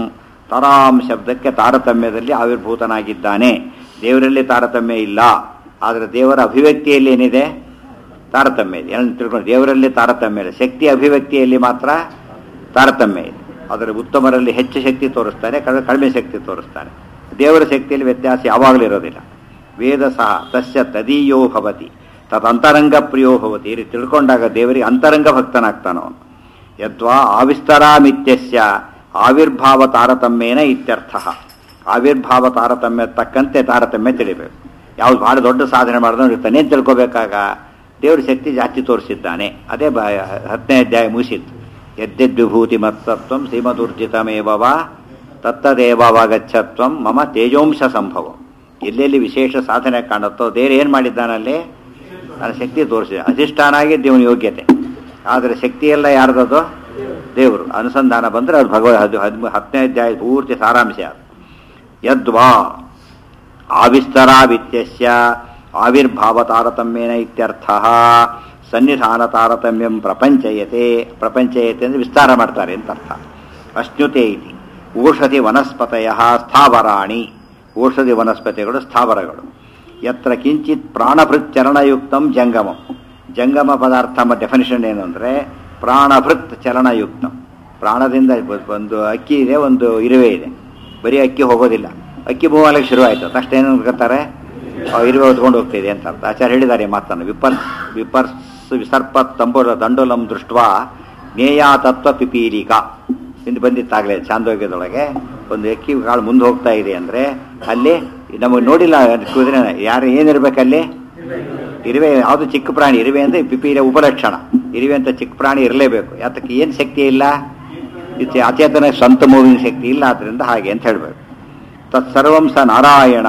ತರಾಂ ಶಬ್ದಕ್ಕೆ ತಾರತಮ್ಯದಲ್ಲಿ ಆವಿರ್ಭೂತನಾಗಿದ್ದಾನೆ. ದೇವರಲ್ಲಿ ತಾರತಮ್ಯ ಇಲ್ಲ, ಆದರೆ ದೇವರ ಅಭಿವ್ಯಕ್ತಿಯಲ್ಲಿ ಏನಿದೆ ತಾರತಮ್ಯ ಇದೆ. ಏನು ತಿಳ್ಕೊಂಡು, ದೇವರಲ್ಲಿ ತಾರತಮ್ಯ ಇಲ್ಲ, ಶಕ್ತಿ ಅಭಿವ್ಯಕ್ತಿಯಲ್ಲಿ ಮಾತ್ರ ತಾರತಮ್ಯ ಇದೆ. ಅದರ ಉತ್ತಮರಲ್ಲಿ ಹೆಚ್ಚು ಶಕ್ತಿ ತೋರಿಸ್ತಾನೆ, ಕಡಿಮೆ ಶಕ್ತಿ ತೋರಿಸ್ತಾನೆ. ದೇವರ ಶಕ್ತಿಯಲ್ಲಿ ವ್ಯತ್ಯಾಸ ಯಾವಾಗಲೂ ಇರೋದಿಲ್ಲ. ವೇದ ಸಹ ತಸ್ಯ ತದೀಯೋ ಭವತಿ ತದಂತರಂಗ ಪ್ರಿಯೋ ಭವತಿ. ಈ ರೀತಿ ತಿಳ್ಕೊಂಡಾಗ ದೇವರಿಗೆ ಅಂತರಂಗ ಭಕ್ತನಾಗ್ತಾನ ಅವನು. ಯದ್ವಾ ಆವಿಸ್ತರಾಮಿತ್ಯಸ್ಯ ಆವಿರ್ಭಾವ ತಾರತಮ್ಯೇನ ಇತ್ಯರ್ಥ. ಆವಿರ್ಭಾವ ತಾರತಮ್ಯ ತಕ್ಕಂತೆ ತಾರತಮ್ಯ ತಿಳಿಬೇಕು. ಯಾವ್ದು ಭಾಳ ದೊಡ್ಡ ಸಾಧನೆ ಮಾಡಿದ್ರೆ ಇರ್ತಾನೆ ಏನು ತಿಳ್ಕೊಬೇಕಾಗ ದೇವ್ರ ಶಕ್ತಿ ಜಾಸ್ತಿ ತೋರಿಸಿದ್ದಾನೆ. ಅದೇ ಬ ಹತ್ತನೇ ಅಧ್ಯಾಯ ಮುಗಿಸಿತ್ತು. ಯದ್ಯದ್ವಿಭೂತಿ ಮತ್ತತ್ವಂ ಶ್ರೀಮದೂರ್ಜಿತಮೇವ ತತ್ತದೇವವಾಗಚ್ಚತ್ವಂ ಮಮ ತೇಜೋಂಶ ಸಂಭವಂ. ಎಲ್ಲೆಲ್ಲಿ ವಿಶೇಷ ಸಾಧನೆ ಕಾಣುತ್ತೋ ದೇವ್ರು ಏನು ಮಾಡಿದ್ದಾನಲ್ಲಿ ನನ್ನ ಶಕ್ತಿ ತೋರಿಸಿದೆ. ಅಧಿಷ್ಠಾನ ಆಗಿ ದೇವನ ಯೋಗ್ಯತೆ, ಆದರೆ ಶಕ್ತಿಯೆಲ್ಲ ಯಾರ್ದದು ದೇವರು. ಅನುಸಂಧಾನ ಬಂದರೆ ಅದು ಭಗವ ಅದು ಹದ್ ಹತ್ತನೇ ಅಧ್ಯಾಯ ಪೂರ್ತಿ ಸಾರಾಂಶ. ಯದ್ವಾ ಆವಿಸ್ತರಾವಿತ್ಯಸ್ಯ ಆವಿರ್ಭಾವ ತಾರತಮ್ಯೇನ ಇತ್ಯರ್ಥ. ಸನ್ನಿಧಾನ ತಾರತಮ್ಯಂ ಪ್ರಪಂಚಯತೆ. ಪ್ರಪಂಚಯತೆ ಅಂದರೆ ವಿಸ್ತಾರ ಮಾಡ್ತಾರೆ ಅಂತ ಅರ್ಥ. ಅಶ್ನುತೆ ಇತಿ ಓಷಧಿ ವನಸ್ಪತಯ ಸ್ಥಾವರಾಣಿ. ಓಷಧಿ ವನಸ್ಪತಿಗಳು ಸ್ಥಾವರಗಳು. ಯತ್ರ ಕಿಂಚಿತ್ ಪ್ರಾಣಭೃತ್ ಚಲನಯುಕ್ತಂ ಜಂಗಮಂ. ಜಂಗಮ ಪದಾರ್ಥ ಡೆಫಿನಿಷನ್ ಏನು ಅಂದರೆ ಪ್ರಾಣಭೃತ್ ಚಲನಯುಕ್ತಂ. ಪ್ರಾಣದಿಂದ ಒಂದು ಅಕ್ಕಿ ಇದೆ, ಒಂದು ಇರುವೆ ಇದೆ. ಬರೀ ಅಕ್ಕಿ ಹೋಗೋದಿಲ್ಲ, ಅಕ್ಕಿ ಮೂವಾಗಲಿಕ್ಕೆ ಶುರುವಾಯಿತು ತಕ್ಷಣ ಏನು ಅನ್ಕೋತಾರೆ ಇರುವೆ ಹೊತ್ಕೊಂಡು ಹೋಗ್ತಿದೆ ಅಂತ ಅರ್ಥ. ಆಚಾರ್ಯ ಹೇಳಿದ್ದಾರೆ ಮಾತನ್ನು. ವಿಪರ್ ವಿಪರ್ಸ್ ವಿಸರ್ಪ ತಂಬುರ ದಂಡುಲಂ ದೃಷ್ಟ ಜ್ಞೇಯ ತತ್ವ ಪಿಪೀಲಿಕಾ ಇಂದು ಬಂದಿತ್ತಾಗಲೇ ಚಾಂದೋಗ್ಯದೊಳಗೆ. ಒಂದು ಅಕ್ಕಿ ಕಾಳು ಮುಂದೆ ಹೋಗ್ತಾ ಇದೆ ಅಂದರೆ ಅಲ್ಲಿ ನಮಗೆ ನೋಡಿಲ್ಲ ಕುದುರೆ ಯಾರು ಏನಿರ್ಬೇಕಲ್ಲಿ ಇರುವೆ. ಯಾವುದು ಚಿಕ್ಕ ಪ್ರಾಣಿ ಇರುವೆ ಅಂದರೆ ಪಿಪೀರ ಉಪಲಕ್ಷಣ. ಇರುವೆ ಅಂತ ಚಿಕ್ಕ ಪ್ರಾಣಿ ಇರಲೇಬೇಕು. ಯಾತಕ್ಕೆ ಏನು ಶಕ್ತಿ ಇಲ್ಲ, ಇದು ಅಚೇತನ ಸ್ವಂತ ಮೂವಿಂಗ್ ಶಕ್ತಿ ಇಲ್ಲ. ಆದ್ದರಿಂದ ಹಾಗೆ ಅಂತ ಹೇಳಬೇಕು. ತತ್ಸರ್ವಂ ಸ ನಾರಾಯಣ.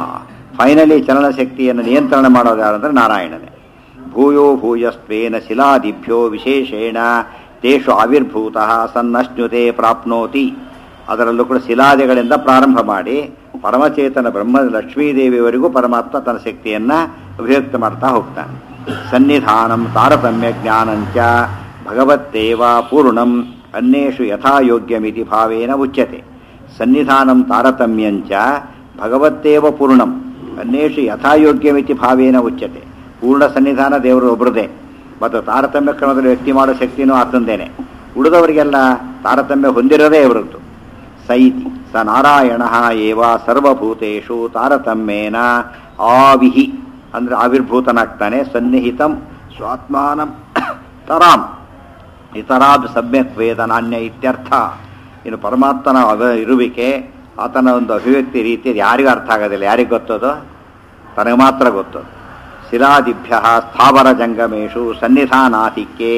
ಫೈನಲಿ ಚಲನಶಕ್ತಿಯನ್ನು ನಿಯಂತ್ರಣ ಮಾಡೋದು ಯಾರಂದ್ರೆ ನಾರಾಯಣನೇ. ಭೂಯೋ ಭೂಯಸ್ತ್ವೇನ ಶಿಲಾದಿಭ್ಯೋ ವಿಶೇಷೇಣ ತೇಷು ಆವಿರ್ಭೂತ ಸನ್ನಶ್ನುತೆ ಪ್ರಾಪ್ನೋತಿ. ಅದರಲ್ಲೂ ಕೂಡ ಶಿಲಾದಿಗಳಿಂದ ಪ್ರಾರಂಭ ಮಾಡಿ ಪರಮಚೇತನ ಬ್ರಹ್ಮ ಲಕ್ಷ್ಮೀದೇವಿಯವರೆಗೂ ಪರಮಾತ್ಮ ತನ್ನ ಶಕ್ತಿಯನ್ನು ಅಭಿವ್ಯಕ್ತ ಮಾಡ್ತಾ ಹೋಗ್ತಾನೆ. ಸನ್ನಿಧಾನಂ ತಾರತಮ್ಯ ಜ್ಞಾನಂಚ ಭಗವತ್ತೇವ ಪೂರ್ಣಂ ಅನ್ಯೇಷು ಯಥಾಯೋಗ್ಯಮಿತಿ ಭಾವೇನ ಉಚ್ಯತೆ. ಸನ್ನಿಧಾನಂ ತಾರತಮ್ಯಂಚ ಭಗವತ್ತೇವ ಪೂರ್ಣಂ ಅನ್ಯೇಷು ಯಥಾಯೋಗ್ಯಮಿತಿ ಭಾವೇನ ಉಚ್ಯತೆ. ಪೂರ್ಣ ಸನ್ನಿಧಾನ ದೇವರು ಒಬ್ಬರದೇ, ಮತ್ತು ತಾರತಮ್ಯ ಕ್ರಮದಲ್ಲಿ ವ್ಯಕ್ತಿ ಮಾಡೋ ಶಕ್ತಿನೂ ಆತಂದೇನೆ. ಉಳಿದವರಿಗೆಲ್ಲ ತಾರತಮ್ಯ ಹೊಂದಿರೋದೇ ಇವರದ್ದು. ಸೈತಿ ಸ ನಾರಾಯಣ ಏವ ಸರ್ವಭೂತೇಷು ತಾರತಮ್ಯೇನ ಆವಿಹಿ ಅಂದರೆ ಆವಿರ್ಭೂತನಾಗ್ತಾನೆ. ಸನ್ನಿಹಿತಂ ಸ್ವಾತ್ಮಾನಂ ತರಾಂ ಇತರಾದ್ ಸಮ್ಯಕ್ ವೇದ ನಾಣ್ಯ ಇತ್ಯರ್ಥ. ಇನ್ನು ಪರಮಾತ್ಮನ ಇರುವಿಕೆ, ಆತನ ಒಂದು ಅಭಿವ್ಯಕ್ತಿ ರೀತಿ ಯಾರಿಗೂ ಅರ್ಥ ಆಗೋದಿಲ್ಲ. ಯಾರಿಗೆ ಗೊತ್ತದು? ತನಗೆ ಮಾತ್ರ ಗೊತ್ತದು. ಶಿಲಾದಿಭ್ಯ ಸ್ಥಾವರ ಜಂಗಮೇಶು ಸನ್ನಿಧಾನಾಧಿಕ್ಯೆ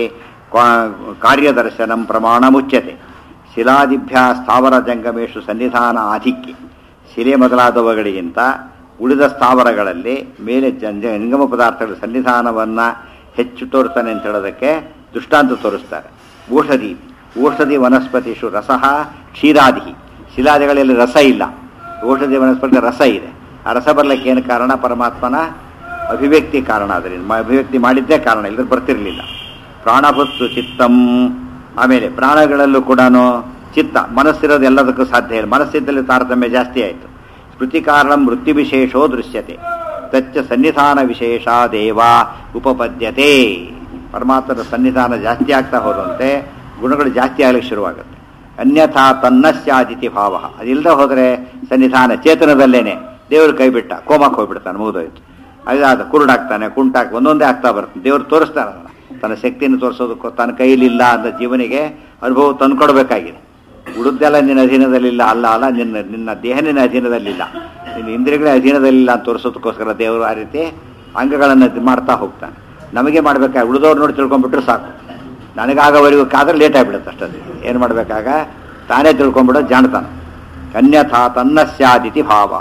ಕಾರ್ಯದರ್ಶನಂ ಪ್ರಮಾಣ ಮುಚ್ಯತೆ. ಶಿಲಾದಿಭ್ಯ ಸ್ಥಾವರ ಜಂಗಮೇಶು ಸನ್ನಿಧಾನ ಆಧಿಕ್ಯ. ಶಿಲೆ ಮೊದಲಾದವುಗಳಿಗಿಂತ ಉಳಿದ ಸ್ಥಾವರಗಳಲ್ಲಿ ಮೇಲೆ ಜಂಗಮ ಪದಾರ್ಥಗಳ ಸನ್ನಿಧಾನವನ್ನು ಹೆಚ್ಚು ತೋರ್ತಾನೆ ಅಂತ ಹೇಳೋದಕ್ಕೆ ದೃಷ್ಟಾಂತ ತೋರಿಸ್ತಾರೆ. ಔಷಧಿ ಔಷಧಿ ವನಸ್ಪತಿಷು ರಸಃ ಕ್ಷೀರಾದಿ. ಶಿಲಾದಿಗಳಲ್ಲಿ ರಸ ಇಲ್ಲ, ಔಷಧಿ ವನಸ್ಪತಿ ರಸ ಇದೆ. ಆ ರಸ ಬರಲಿಕ್ಕೆ ಏನು ಕಾರಣ? ಪರಮಾತ್ಮನ ಅಭಿವ್ಯಕ್ತಿ ಕಾರಣ. ಅದರಿಂದ ಅಭಿವ್ಯಕ್ತಿ ಮಾಡಿದ್ದೇ ಕಾರಣ, ಇಲ್ಲದ್ರೆ ಬರ್ತಿರಲಿಲ್ಲ. ಪ್ರಾಣಭುತ್ತು ಚಿತ್ತಂ. ಆಮೇಲೆ ಪ್ರಾಣಗಳಲ್ಲೂ ಕೂಡ ಚಿತ್ತ, ಮನಸ್ಸಿರೋದು ಎಲ್ಲದಕ್ಕೂ ಸಾಧ್ಯ ಇಲ್ಲ. ಮನಸ್ಸಿದ್ದಲ್ಲಿ ತಾರತಮ್ಯ ಜಾಸ್ತಿ ಆಯಿತು. ಸ್ಮೃತಿ ಕಾರಣ ಮೃತ್ಯು ವಿಶೇಷೋ ದೃಶ್ಯತೆ. ತಚ್ಚ ಸನ್ನಿಧಾನ ವಿಶೇಷ ದೇವ ಉಪಪದ್ಯತೆ. ಪರಮಾತ್ಮನ ಸನ್ನಿಧಾನ ಜಾಸ್ತಿ ಆಗ್ತಾ ಹೋದಂತೆ ಗುಣಗಳು ಜಾಸ್ತಿ ಆಗಲಿಕ್ಕೆ ಶುರುವಾಗುತ್ತೆ. ಅನ್ಯಥಾ ತನ್ನಸ್ಯಾದಿತಿ ಭಾವ. ಅದಿಲ್ಲದೆ ಹೋದರೆ ಸನ್ನಿಧಾನ ಚೇತನದಲ್ಲೇನೆ ದೇವರು ಕೈ ಬಿಟ್ಟ ಕೋಮಕ್ಕೆ ಹೋಗ್ಬಿಡ್ತಾನೆ, ಮುಗಿದೋಯ್ತು. ಅದಾದ ಕುರುಡಾಗ್ತಾನೆ, ಕುಂಟಾಕ್ ಒಂದೊಂದೇ ಆಗ್ತಾ ಬರ್ತಾನೆ. ದೇವರು ತೋರಿಸ್ತಾನಲ್ಲ ತನ್ನ ಶಕ್ತಿಯನ್ನು ತೋರಿಸೋದಕ್ಕೂ ತನ್ನ ಕೈಲಿಲ್ಲ ಅಂತ ಜೀವನಿಗೆ ಅನುಭವ ತಂದುಕೊಡ್ಬೇಕಾಗಿದೆ. ಉಳಿದೆಲ್ಲ ನಿನ್ನ ಅಧೀನದಲ್ಲಿಲ್ಲ, ಅಲ್ಲ ಅಲ್ಲ ನಿನ್ನ ನಿನ್ನ ದೇಹ ನಿನ್ನ ಅಧೀನದಲ್ಲಿಲ್ಲ, ನಿನ್ನ ಇಂದ್ರಿಯಗಳೇ ಅಧೀನದಲ್ಲಿಲ್ಲ ಅಂತ ತೋರಿಸೋದಕ್ಕೋಸ್ಕರ ದೇವರು ಆ ರೀತಿ ಅಂಗಗಳನ್ನು ಮಾಡ್ತಾ ಹೋಗ್ತಾನೆ. ನಮಗೆ ಮಾಡಬೇಕಾಗ ಉಳಿದವ್ರು ನೋಡಿ ತಿಳ್ಕೊಂಡ್ಬಿಟ್ರೆ ಸಾಕು. ನನಗಾಗೋವರೆಗೂ ಕಾದ್ರೆ ಲೇಟ್ ಆಗಿಬಿಡುತ್ತೆ ಅಷ್ಟೇ. ಏನು ಮಾಡಬೇಕಾಗ ತಾನೇ ತಿಳ್ಕೊಂಡ್ಬಿಡೋದು ಜಾಣ್ತಾನೆ. ಅನ್ಯಥಾ ತನ್ನಸ್ಯಾದಿತಿ ಭಾವ.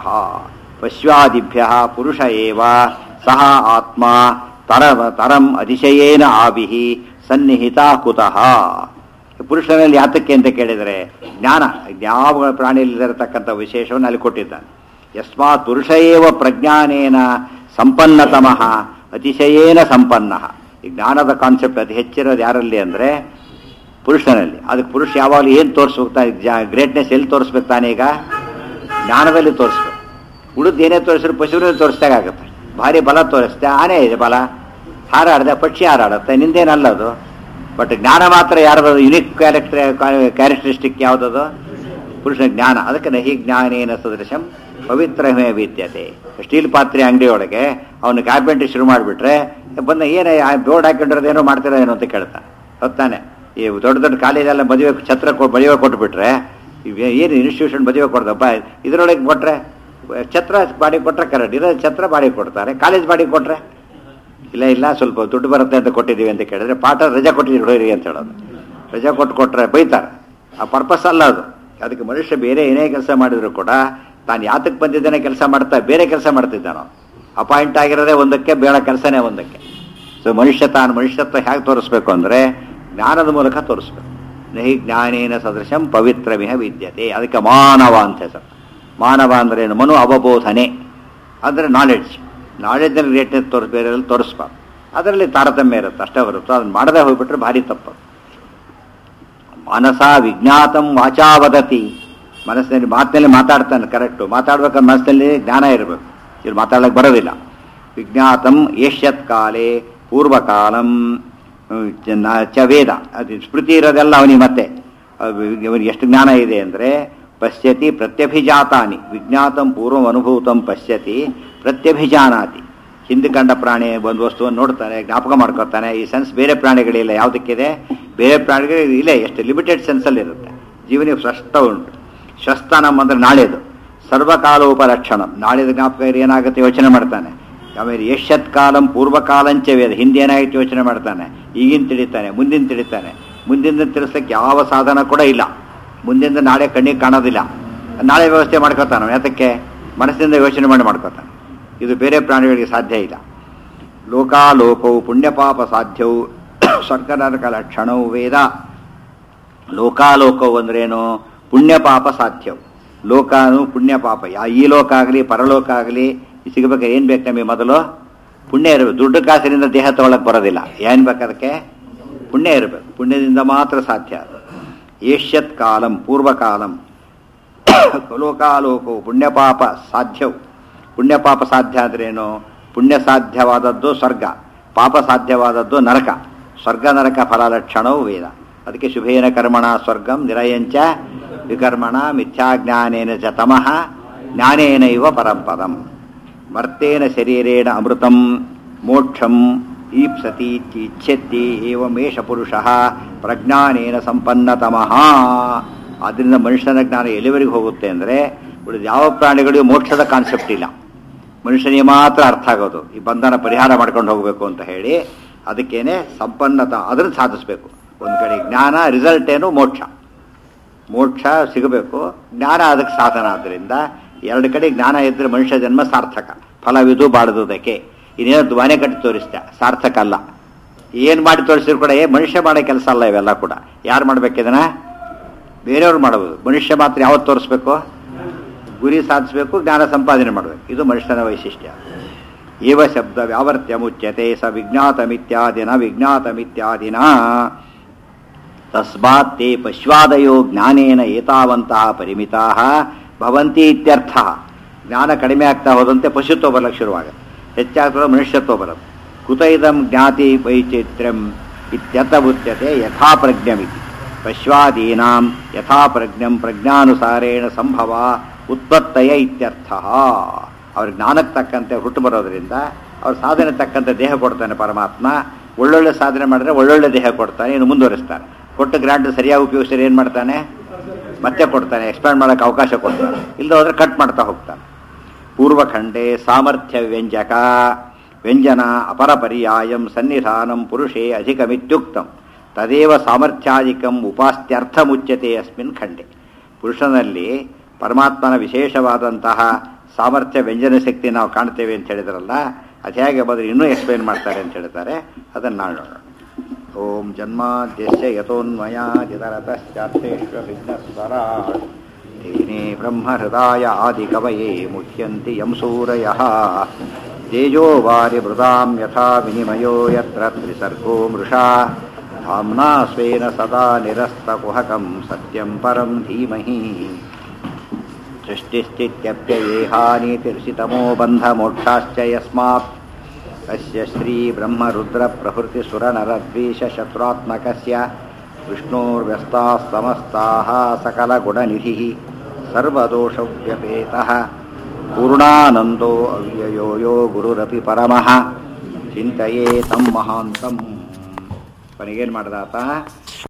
ಪಶ್ವಾದಿಭ್ಯ ಪುರುಷ ಏವ ಸಹ ಆತ್ಮ ತರ ತರಂ ಅತಿಶಯೇನ ಆವಿಹಿ ಸನ್ನಿಹಿತ ಕುತಃ. ಪುರುಷನಲ್ಲಿ ಯಾತಕ್ಕೆ ಅಂತ ಕೇಳಿದರೆ ಜ್ಞಾನ, ಯಾವ ಪ್ರಾಣಿಯಲ್ಲಿರತಕ್ಕಂಥ ವಿಶೇಷವನ್ನು ಅಲ್ಲಿ ಕೊಟ್ಟಿದ್ದಾನೆ. ಯಸ್ಮಾತ್ ಪುರುಷ ಏವ ಪ್ರಜ್ಞಾನೇನ ಸಂಪನ್ನತಮಃ ಅತಿಶಯೇನ ಸಂಪನ್ನ. ಈ ಜ್ಞಾನದ ಕಾನ್ಸೆಪ್ಟ್ ಅತಿ ಹೆಚ್ಚಿರೋದು ಯಾರಲ್ಲಿ ಅಂದರೆ ಪುರುಷನಲ್ಲಿ. ಅದಕ್ಕೆ ಪುರುಷ ಯಾವಾಗಲೂ ಏನು ತೋರಿಸ್ಬೇಕು, ಗ್ರೇಟ್ನೆಸ್ ಎಲ್ಲಿ ತೋರಿಸ್ಬೇಕು? ತಾನೀಗ ಜ್ಞಾನದಲ್ಲಿ ತೋರಿಸ್ಬೇಕು. ಉಳಿದು ಏನೇ ತೋರಿಸಿದ್ರು ಪಶುವಿನಲ್ಲಿ ತೋರಿಸ್ದಾಗುತ್ತೆ. ಭಾರಿ ಬಲ ತೋರಿಸ್ತೆ, ಆನೆ ಇದೆ ಬಲ, ಹಾರಾಡದೆ ಪಕ್ಷಿ ಹಾರಾಡುತ್ತೆ, ನಿಂದೇನಲ್ಲದು. ಬಟ್ ಜ್ಞಾನ ಮಾತ್ರ ಯಾರದು ಯುನಿಕ್ ಕ್ಯಾರೆಕ್ಟರ್ ಕ್ಯಾರೆಕ್ಟರಿಸ್ಟಿಕ್ ಯಾವುದದು? ಪುರುಷನ ಜ್ಞಾನ. ಅದಕ್ಕೆ ನಹಿ ಜ್ಞಾನೇನ ಸದೃಶಂ ಪವಿತ್ರಮೇ ವಿದ್ಯತೆ. ಸ್ಟೀಲ್ ಪಾತ್ರೆ ಅಂಗಡಿಯೊಳಗೆ ಅವನು ಕಾರ್ಪೆಂಟ್ರಿ ಶುರು ಮಾಡಿಬಿಟ್ರೆ ಬಂದ ಏನೇ ಬೋರ್ಡ್ ಹಾಕೊಂಡಿರೋದು ಏನೋ ಮಾಡ್ತಿರೋ ಏನೋ ಅಂತ ಕೇಳ್ತಾನೆ. ಹೊತ್ತಾನೆ ಈ ದೊಡ್ಡ ದೊಡ್ಡ ಕಾಲೇಜೆಲ್ಲ ಮದುವೆ ಛತ್ರ ಕೊ ಮದುವೆ ಕೊಟ್ಬಿಟ್ರೆ ಏನು ಇನ್ಸ್ಟಿಟ್ಯೂಷನ್ ಮದುವೆ ಕೊಡ್ದಪ್ಪ ಇದರೊಳಗೆ ಕೊಟ್ರೆ ಛತ್ರ ಬಾಡಿಗೆ ಕೊಟ್ರೆ ಕರೆಕ್ಟ್, ಇರೋ ಛತ್ರ ಬಾಡಿಗೆ ಕೊಡ್ತಾರೆ. ಕಾಲೇಜ್ ಬಾಡಿಗೆ ಕೊಟ್ರೆ ಇಲ್ಲ ಇಲ್ಲ ಸ್ವಲ್ಪ ದುಡ್ಡು ಬರುತ್ತೆ ಅಂತ ಕೊಟ್ಟಿದ್ದೀವಿ ಅಂತ ಕೇಳಿದ್ರೆ ಪಾಠ ರಜಾ ಕೊಟ್ಟಿದ್ದೀವಿ ಹುಡುಗರಿಗೆ ಅಂತ ಹೇಳೋದು. ರಜಾ ಕೊಟ್ಟು ಕೊಟ್ರೆ ಬೈತಾರೆ. ಆ ಪರ್ಪಸ್ ಅಲ್ಲ ಅದು. ಅದಕ್ಕೆ ಮನುಷ್ಯ ಬೇರೆ ಏನೇ ಕೆಲಸ ಮಾಡಿದ್ರು ಕೂಡ ತಾನು ಯಾತಕ್ಕೆ ಬಂದಿದ್ದಾನೆ ಕೆಲಸ ಮಾಡ್ತಾ ಬೇರೆ ಕೆಲಸ ಮಾಡ್ತಿದ್ದಾನೋ. ಅಪಾಯಿಂಟ್ ಆಗಿರೋದೇ ಒಂದಕ್ಕೆ, ಬೇಡ ಕೆಲಸನೇ ಒಂದಕ್ಕೆ. ಸೊ ಮನುಷ್ಯ ತಾನು ಮನುಷ್ಯತ್ವ ಹೇಗೆ ತೋರಿಸ್ಬೇಕು ಅಂದರೆ ಜ್ಞಾನದ ಮೂಲಕ ತೋರಿಸ್ಬೇಕು. ನಹಿ ಜ್ಞಾನೇನ ಸದೃಶಂ ಪವಿತ್ರಮಿಹ ವಿದ್ಯತೆ. ಅದಕ್ಕೆ ಮಾನವ ಅಂತ ಹೆಸರು. ಮಾನವ ಅಂದ್ರೆ ಏನು? ಮನು ಅವಬೋಧನೆ ಅಂದರೆ ನಾಲೆಡ್ಜ್. ನಾಲೆಡ್ಜಲ್ಲಿ ರೇಟ್ನ ತೋರಿಸ್ ಬೇರೆ ತೋರಿಸ್ಬಾರ್ದು. ಅದರಲ್ಲಿ ತಾರತಮ್ಯ ಇರುತ್ತೆ ಅಷ್ಟೇ ಹೊರತು ಅದನ್ನು ಮಾಡದೆ ಹೋಗ್ಬಿಟ್ರೆ ಭಾರಿ ತಪ್ಪು. ಮನಸ ವಿಜ್ಞಾತಂ ವಾಚಾ ವದತಿ. ಮನಸ್ಸಿನಲ್ಲಿ ಮಾತಿನಲ್ಲಿ ಮಾತಾಡ್ತಾನೆ ಕರೆಕ್ಟು. ಮಾತಾಡ್ಬೇಕಾದ್ರೆ ಮನಸ್ಸಿನಲ್ಲಿ ಜ್ಞಾನ ಇರಬೇಕು. ಇಲ್ಲಿ ಮಾತಾಡೋಕ್ಕೆ ಬರೋದಿಲ್ಲ. ವಿಜ್ಞಾತಂ ಏಷ್ಯತ್ ಕಾಲೇ ಪೂರ್ವಕಾಲಂ ಚ ವೇದ. ಅದು ಸ್ಮೃತಿ ಇರೋದೆಲ್ಲ ಅವನಿಗೆ ಮತ್ತೆ ಅವನಿಗೆ ಎಷ್ಟು ಜ್ಞಾನ ಇದೆ ಅಂದರೆ ಪಶ್ಯತಿ ಪ್ರತ್ಯಭಿಜಾತಾನಿ. ವಿಜ್ಞಾತಂ ಪೂರ್ವಂ ಅನುಭೂತಂ ಪಶ್ಯತಿ ಪ್ರತ್ಯಭಿಜಾನಾತಿ. ಹಿಂದೆ ಕಂಡ ಪ್ರಾಣಿ ಒಂದು ವಸ್ತುವನ್ನು ನೋಡ್ತಾನೆ, ಜ್ಞಾಪಕ ಮಾಡ್ಕೊತಾನೆ. ಈ ಸೆನ್ಸ್ ಬೇರೆ ಪ್ರಾಣಿಗಳಿಲ್ಲ. ಯಾವುದಕ್ಕಿದೆ? ಬೇರೆ ಪ್ರಾಣಿಗಳು ಇಲ್ಲ, ಎಷ್ಟು ಲಿಮಿಟೆಡ್ ಸೆನ್ಸಲ್ಲಿ ಇರುತ್ತೆ. ಜೀವನಿಗೆ ಸ್ಪಷ್ಟ ಉಂಟು. ಶಸ್ತನಂ ಅಂದರೆ ನಾಳೆದು. ಸರ್ವಕಾಲೋಪಲಕ್ಷಣ. ನಾಳೆದು ಜ್ಞಾಪಕ ಏನಾಗುತ್ತೆ ಯೋಚನೆ ಮಾಡ್ತಾನೆ. ಆಮೇಲೆ ಯಶ್ಯತ್ ಕಾಲಂ ಪೂರ್ವಕಾಲಂಚ ವೇದ. ಹಿಂದೆ ಏನಾಗಿತ್ತು ಯೋಚನೆ ಮಾಡ್ತಾನೆ. ಈಗಿನ ತಿಳಿತಾನೆ, ಮುಂದಿನ ತಿಳಿತಾನೆ. ಮುಂದಿನ ತಿಳಿಸ್ಲಿಕ್ಕೆ ಯಾವ ಸಾಧನ ಕೂಡ ಇಲ್ಲ. ಮುಂದಿಂದ ನಾಳೆ ಕಣ್ಣಿಗೆ ಕಾಣೋದಿಲ್ಲ. ನಾಳೆ ವ್ಯವಸ್ಥೆ ಮಾಡ್ಕೊತಾನೆ. ಯಾತಕ್ಕೆ? ಮನಸ್ಸಿಂದ ಯೋಚನೆ ಮಾಡಿ ಮಾಡ್ಕೊತಾನೆ. ಇದು ಬೇರೆ ಪ್ರಾಣಿಗಳಿಗೆ ಸಾಧ್ಯ ಇಲ್ಲ. ಲೋಕಾಲೋಕವು ಪುಣ್ಯಪಾಪ ಸಾಧ್ಯವು ಸ್ವರ್ಗ ನರಕ ಲಕ್ಷಣವು ವೇದ. ಲೋಕಾಲೋಕವು ಅಂದ್ರೇನು? ಪುಣ್ಯಪಾಪ ಸಾಧ್ಯವು. ಲೋಕಾನು ಪುಣ್ಯಪಾಪ. ಯಾ ಈ ಲೋಕ ಆಗಲಿ ಪರಲೋಕ ಆಗಲಿ ಸಿಗಬೇಕಾದ್ರೆ ಏನು ಬೇಕು ನಮಗೆ? ಮೊದಲು ಪುಣ್ಯ ಇರಬೇಕು. ದುಡ್ಡು ಕಾಸಿನಿಂದ ದೇಹ ತಗೊಳಕ್ಕೆ ಬರೋದಿಲ್ಲ. ಏನು ಬೇಕು ಅದಕ್ಕೆ? ಪುಣ್ಯ ಇರಬೇಕು. ಪುಣ್ಯದಿಂದ ಮಾತ್ರ ಸಾಧ್ಯ. ಏಷ್ಯತ್ ಕಾಲಂ ಪೂರ್ವಕಾಲಂ ಲೋಕಾಲೋಕವು ಪುಣ್ಯಪಾಪ ಸಾಧ್ಯವು. ಪುಣ್ಯಪಾಪ ಸಾಧ್ಯ ಆದ್ರೇನು? ಪುಣ್ಯ ಸಾಧ್ಯವಾದದ್ದು ಸ್ವರ್ಗ, ಪಾಪ ಸಾಧ್ಯವಾದದ್ದು ನರಕ. ಸ್ವರ್ಗ ನರಕ ಫಲಲಕ್ಷಣವು ವೇದ. ಅದಕ್ಕೆ ಶುಭೇನ ಕರ್ಮಣ ಸ್ವರ್ಗಂ ನಿರಯಂಚ ವಿಕರ್ಮಣ ಮಿಥ್ಯಾಜ್ಞಾನೇನ ಚ ತಮಃ ಜ್ಞಾನೇನ ಇವ ಪರಂಪದಂ. ಮರ್ತೇನ ಶರೀರೇಣ ಅಮೃತಂ ಮೋಕ್ಷಂ ಈಪ್ಸತಿ ಇಚ್ಛತಿ ಏವಮೇಷ ಪುರುಷಃ ಪ್ರಜ್ಞಾನೇನ ಸಂಪನ್ನತಮಃ. ಆದ್ದರಿಂದ ಮನುಷ್ಯನ ಜ್ಞಾನ ಎಲ್ಲಿವರೆಗೆ ಹೋಗುತ್ತೆ ಅಂದರೆ ಉಳಿದ ಯಾವ ಪ್ರಾಣಿಗಳಿಗೂ ಮೋಕ್ಷದ ಕಾನ್ಸೆಪ್ಟ್ ಇಲ್ಲ. ಮನುಷ್ಯನಿಗೆ ಮಾತ್ರ ಅರ್ಥ ಆಗೋದು ಈ ಬಂಧನ ಪರಿಹಾರ ಮಾಡ್ಕೊಂಡು ಹೋಗಬೇಕು ಅಂತ ಹೇಳಿ. ಅದಕ್ಕೇನೆ ಸಂಪನ್ನತ ಅದನ್ನು ಸಾಧಿಸಬೇಕು. ಒಂದು ಕಡೆ ಜ್ಞಾನ, ರಿಸಲ್ಟ್ ಏನು? ಮೋಕ್ಷ. ಮೋಕ್ಷ ಸಿಗಬೇಕು, ಜ್ಞಾನ ಅದಕ್ಕೆ ಸಾಧನ. ಆದ್ದರಿಂದ ಎರಡು ಕಡೆ ಜ್ಞಾನ ಇದ್ದರೆ ಮನುಷ್ಯ ಜನ್ಮ ಸಾರ್ಥಕ. ಫಲವಿದು ಬಾಳದುದಕ್ಕೆ. ಇನ್ನೇನು ಮನೆ ಕಟ್ಟಿ ತೋರಿಸ್ತೆ ಸಾರ್ಥಕ ಅಲ್ಲ. ಏನು ಮಾಡಿ ತೋರಿಸಿದ್ರು ಕೂಡ ಏ ಮನುಷ್ಯ ಮಾಡೋ ಕೆಲಸ ಅಲ್ಲ ಇವೆಲ್ಲ ಕೂಡ. ಯಾರು ಮಾಡ್ಬೇಕಿದನ್ನ? ಬೇರೆಯವ್ರು ಮಾಡಬಹುದು. ಮನುಷ್ಯ ಮಾತ್ರ ಯಾವತ್ತು ತೋರಿಸ್ಬೇಕು? ಗುರಿ ಸಾಧಿಸಬೇಕು, ಜ್ಞಾನ ಸಂಪಾದನೆ ಮಾಡಬೇಕು. ಇದು ಮನುಷ್ಯನ ವೈಶಿಷ್ಟ್ಯ. ಏವ ಶಬ್ದ ವ್ಯಾವರ್ತ್ಯ ಮುಚ್ಯತೆ ಸ ವಿಜ್ಞಾತಮಿತ್ಯಾದಿನ ವಿಜ್ಞಾತಮಿತ್ಯಾದಿನ. ತಸ್ಮಾತ್ ತೇ ಪಶ್ವಾದಯೋ ಜ್ಞಾನೇನ ಏತಾವಂತಹ ಪರಿಮಿತಾಃ ಭವಂತಿ ಇತ್ಯರ್ಥ. ಜ್ಞಾನ ಕಡಿಮೆ ಆಗ್ತಾ ಹೋದಂತೆ ಪಶುತ್ವ ಬರಲಿಕ್ಕೆ ಶುರುವಾಗುತ್ತೆ, ಹೆಚ್ಚಾಗ್ತದೆ ಮನುಷ್ಯತ್ವ ಬರುತ್ತೆ. ಕುತ ಇದಂ ಜ್ಞಾತಿ ವೈಚಿತ್ರ್ಯಂ ಇತ್ಯತವುಚ್ಯತೆ ಯಥಾ ಪ್ರಜ್ಞಮಿತಿ. ಪಶ್ವಾದೀನಾಂ ಯಥಾ ಪ್ರಜ್ಞಂ ಪ್ರಜ್ಞಾನುಸಾರೇಣ ಸಂಭವ ಉತ್ಪತ್ತಯ ಇತ್ಯರ್ಥ. ಅವ್ರ ಜ್ಞಾನಕ್ಕೆ ತಕ್ಕಂತೆ ಹುಟ್ಟು ಬರೋದ್ರಿಂದ ಅವ್ರ ಸಾಧನೆ ತಕ್ಕಂತೆ ದೇಹ ಕೊಡ್ತಾನೆ ಪರಮಾತ್ಮ. ಒಳ್ಳೊಳ್ಳೆ ಸಾಧನೆ ಮಾಡಿದ್ರೆ ಒಳ್ಳೊಳ್ಳೆ ದೇಹ ಕೊಡ್ತಾನೆ, ಇನ್ನು ಮುಂದುವರಿಸ್ತಾನೆ. ಕೊಟ್ಟು ಗ್ರಾಂಟ್ ಸರಿಯಾಗಿ ಉಪಯೋಗಿಸಿದ್ರೆ ಏನು ಮಾಡ್ತಾನೆ? ಮತ್ತೆ ಕೊಡ್ತಾನೆ, ಎಕ್ಸ್ಪ್ಯಾಂಡ್ ಮಾಡೋಕ್ಕೆ ಅವಕಾಶ ಕೊಡ್ತಾನೆ. ಇಲ್ಲದೆ ಹೋದರೆ ಕಟ್ ಮಾಡ್ತಾ ಹೋಗ್ತಾನೆ. ಪೂರ್ವಖಂಡೇ ಸಾಮರ್ಥ್ಯ ವ್ಯಂಜಕ ವ್ಯಂಜನ ಅಪರ ಪರ್ಯಾಯಂ ಸನ್ನಿಧಾನಂ ಪುರುಷೇ ಅಧಿಕಮಿತ್ಯುಕ್ತಂ ತದೇವ ಸಾಮರ್ಥ್ಯಾಧಿಕಂ ಉಪಾಸ್ತ್ಯರ್ಥಮುಚ್ಯತೆ ಅಸ್ಮಿನ್ ಖಂಡೆ. ಪುರುಷನಲ್ಲಿ ಪರಮಾತ್ಮನ ವಿಶೇಷವಾದಂತಹ ಸಾಮರ್ಥ್ಯ ವ್ಯಂಜನ ಶಕ್ತಿ ನಾವು ಕಾಣ್ತೇವೆ ಅಂತ ಹೇಳಿದ್ರಲ್ಲ, ಅದು ಹೇಗೆ ಬಂದರೆ ಇನ್ನೂ ಎಕ್ಸ್ಪ್ಲೇನ್ ಮಾಡ್ತಾರೆ ಅಂತ ಹೇಳ್ತಾರೆ. ಅದನ್ನು ನೋಡೋಣ. ಓಂ ಜನ್ಮಾದ್ಯಸ್ಯ ಯತೋನ್ಮಯಾದಿತರತಶ್ಚಾರ್ಥೇಷ್ವವಿಘ್ನಸ್ವರಾಟ್ ತೇನೇ ಬ್ರಹ್ಮಹೃದಾಯ ಆದಿಕವಯೇ ಮುಹ್ಯಂತಿ ಯಂ ಸೂರಯಃ. ತೇಜೋ ವಾರಿಮೃದಾಂ ಯಥಾ ವಿನಿಮಯೋ ಯತ್ರ ತ್ರಿಸರ್ಗೋ ಮೃಷಾ ಧಾಮ್ನಾ ಸ್ವೇನ ಸದಾ ನಿರಸ್ತಕುಹಕಂ ಸತ್ಯಂ ಪರಂ ಧೀಮಹಿ. ಸೃಷ್ಟಿಸ್ಥಿತ್ಯಪ್ಯಯೇಹಾನೀತಿರ್ಷಿತಮೋ ಬಂಧಮೋಕ್ಷಾಶ್ಚ ಯಸ್ಮಾತ್ ಅಸ್ಯ ಶ್ರೀ ಬ್ರಹ್ಮ ರುದ್ರ ಪ್ರಭೃತಿ ಸುರ ನರದ್ವೇಷ ಶತ್ರುತ್ಮಕಸ್ಯ ವಿಷ್ಣೋರ್ವ್ಯಸ್ತಾಃ ಸಮಸ್ತಾಃ ಸಕಲ ಗುಣನಿಧಿಃ ಸರ್ವದೋಷವ್ಯಪೇತಃ ಪೂರ್ಣಾನಂದೋ ಅವ್ಯಯೋ ಯೋ ಗುರುರಪಿ ಪರಮಃ ಚಿಂತೆಯೇ ತಂ ಮಹಾಂತಂ. ಕೊನೆಗೇನು ಮಾಡ್ದ ಆತ?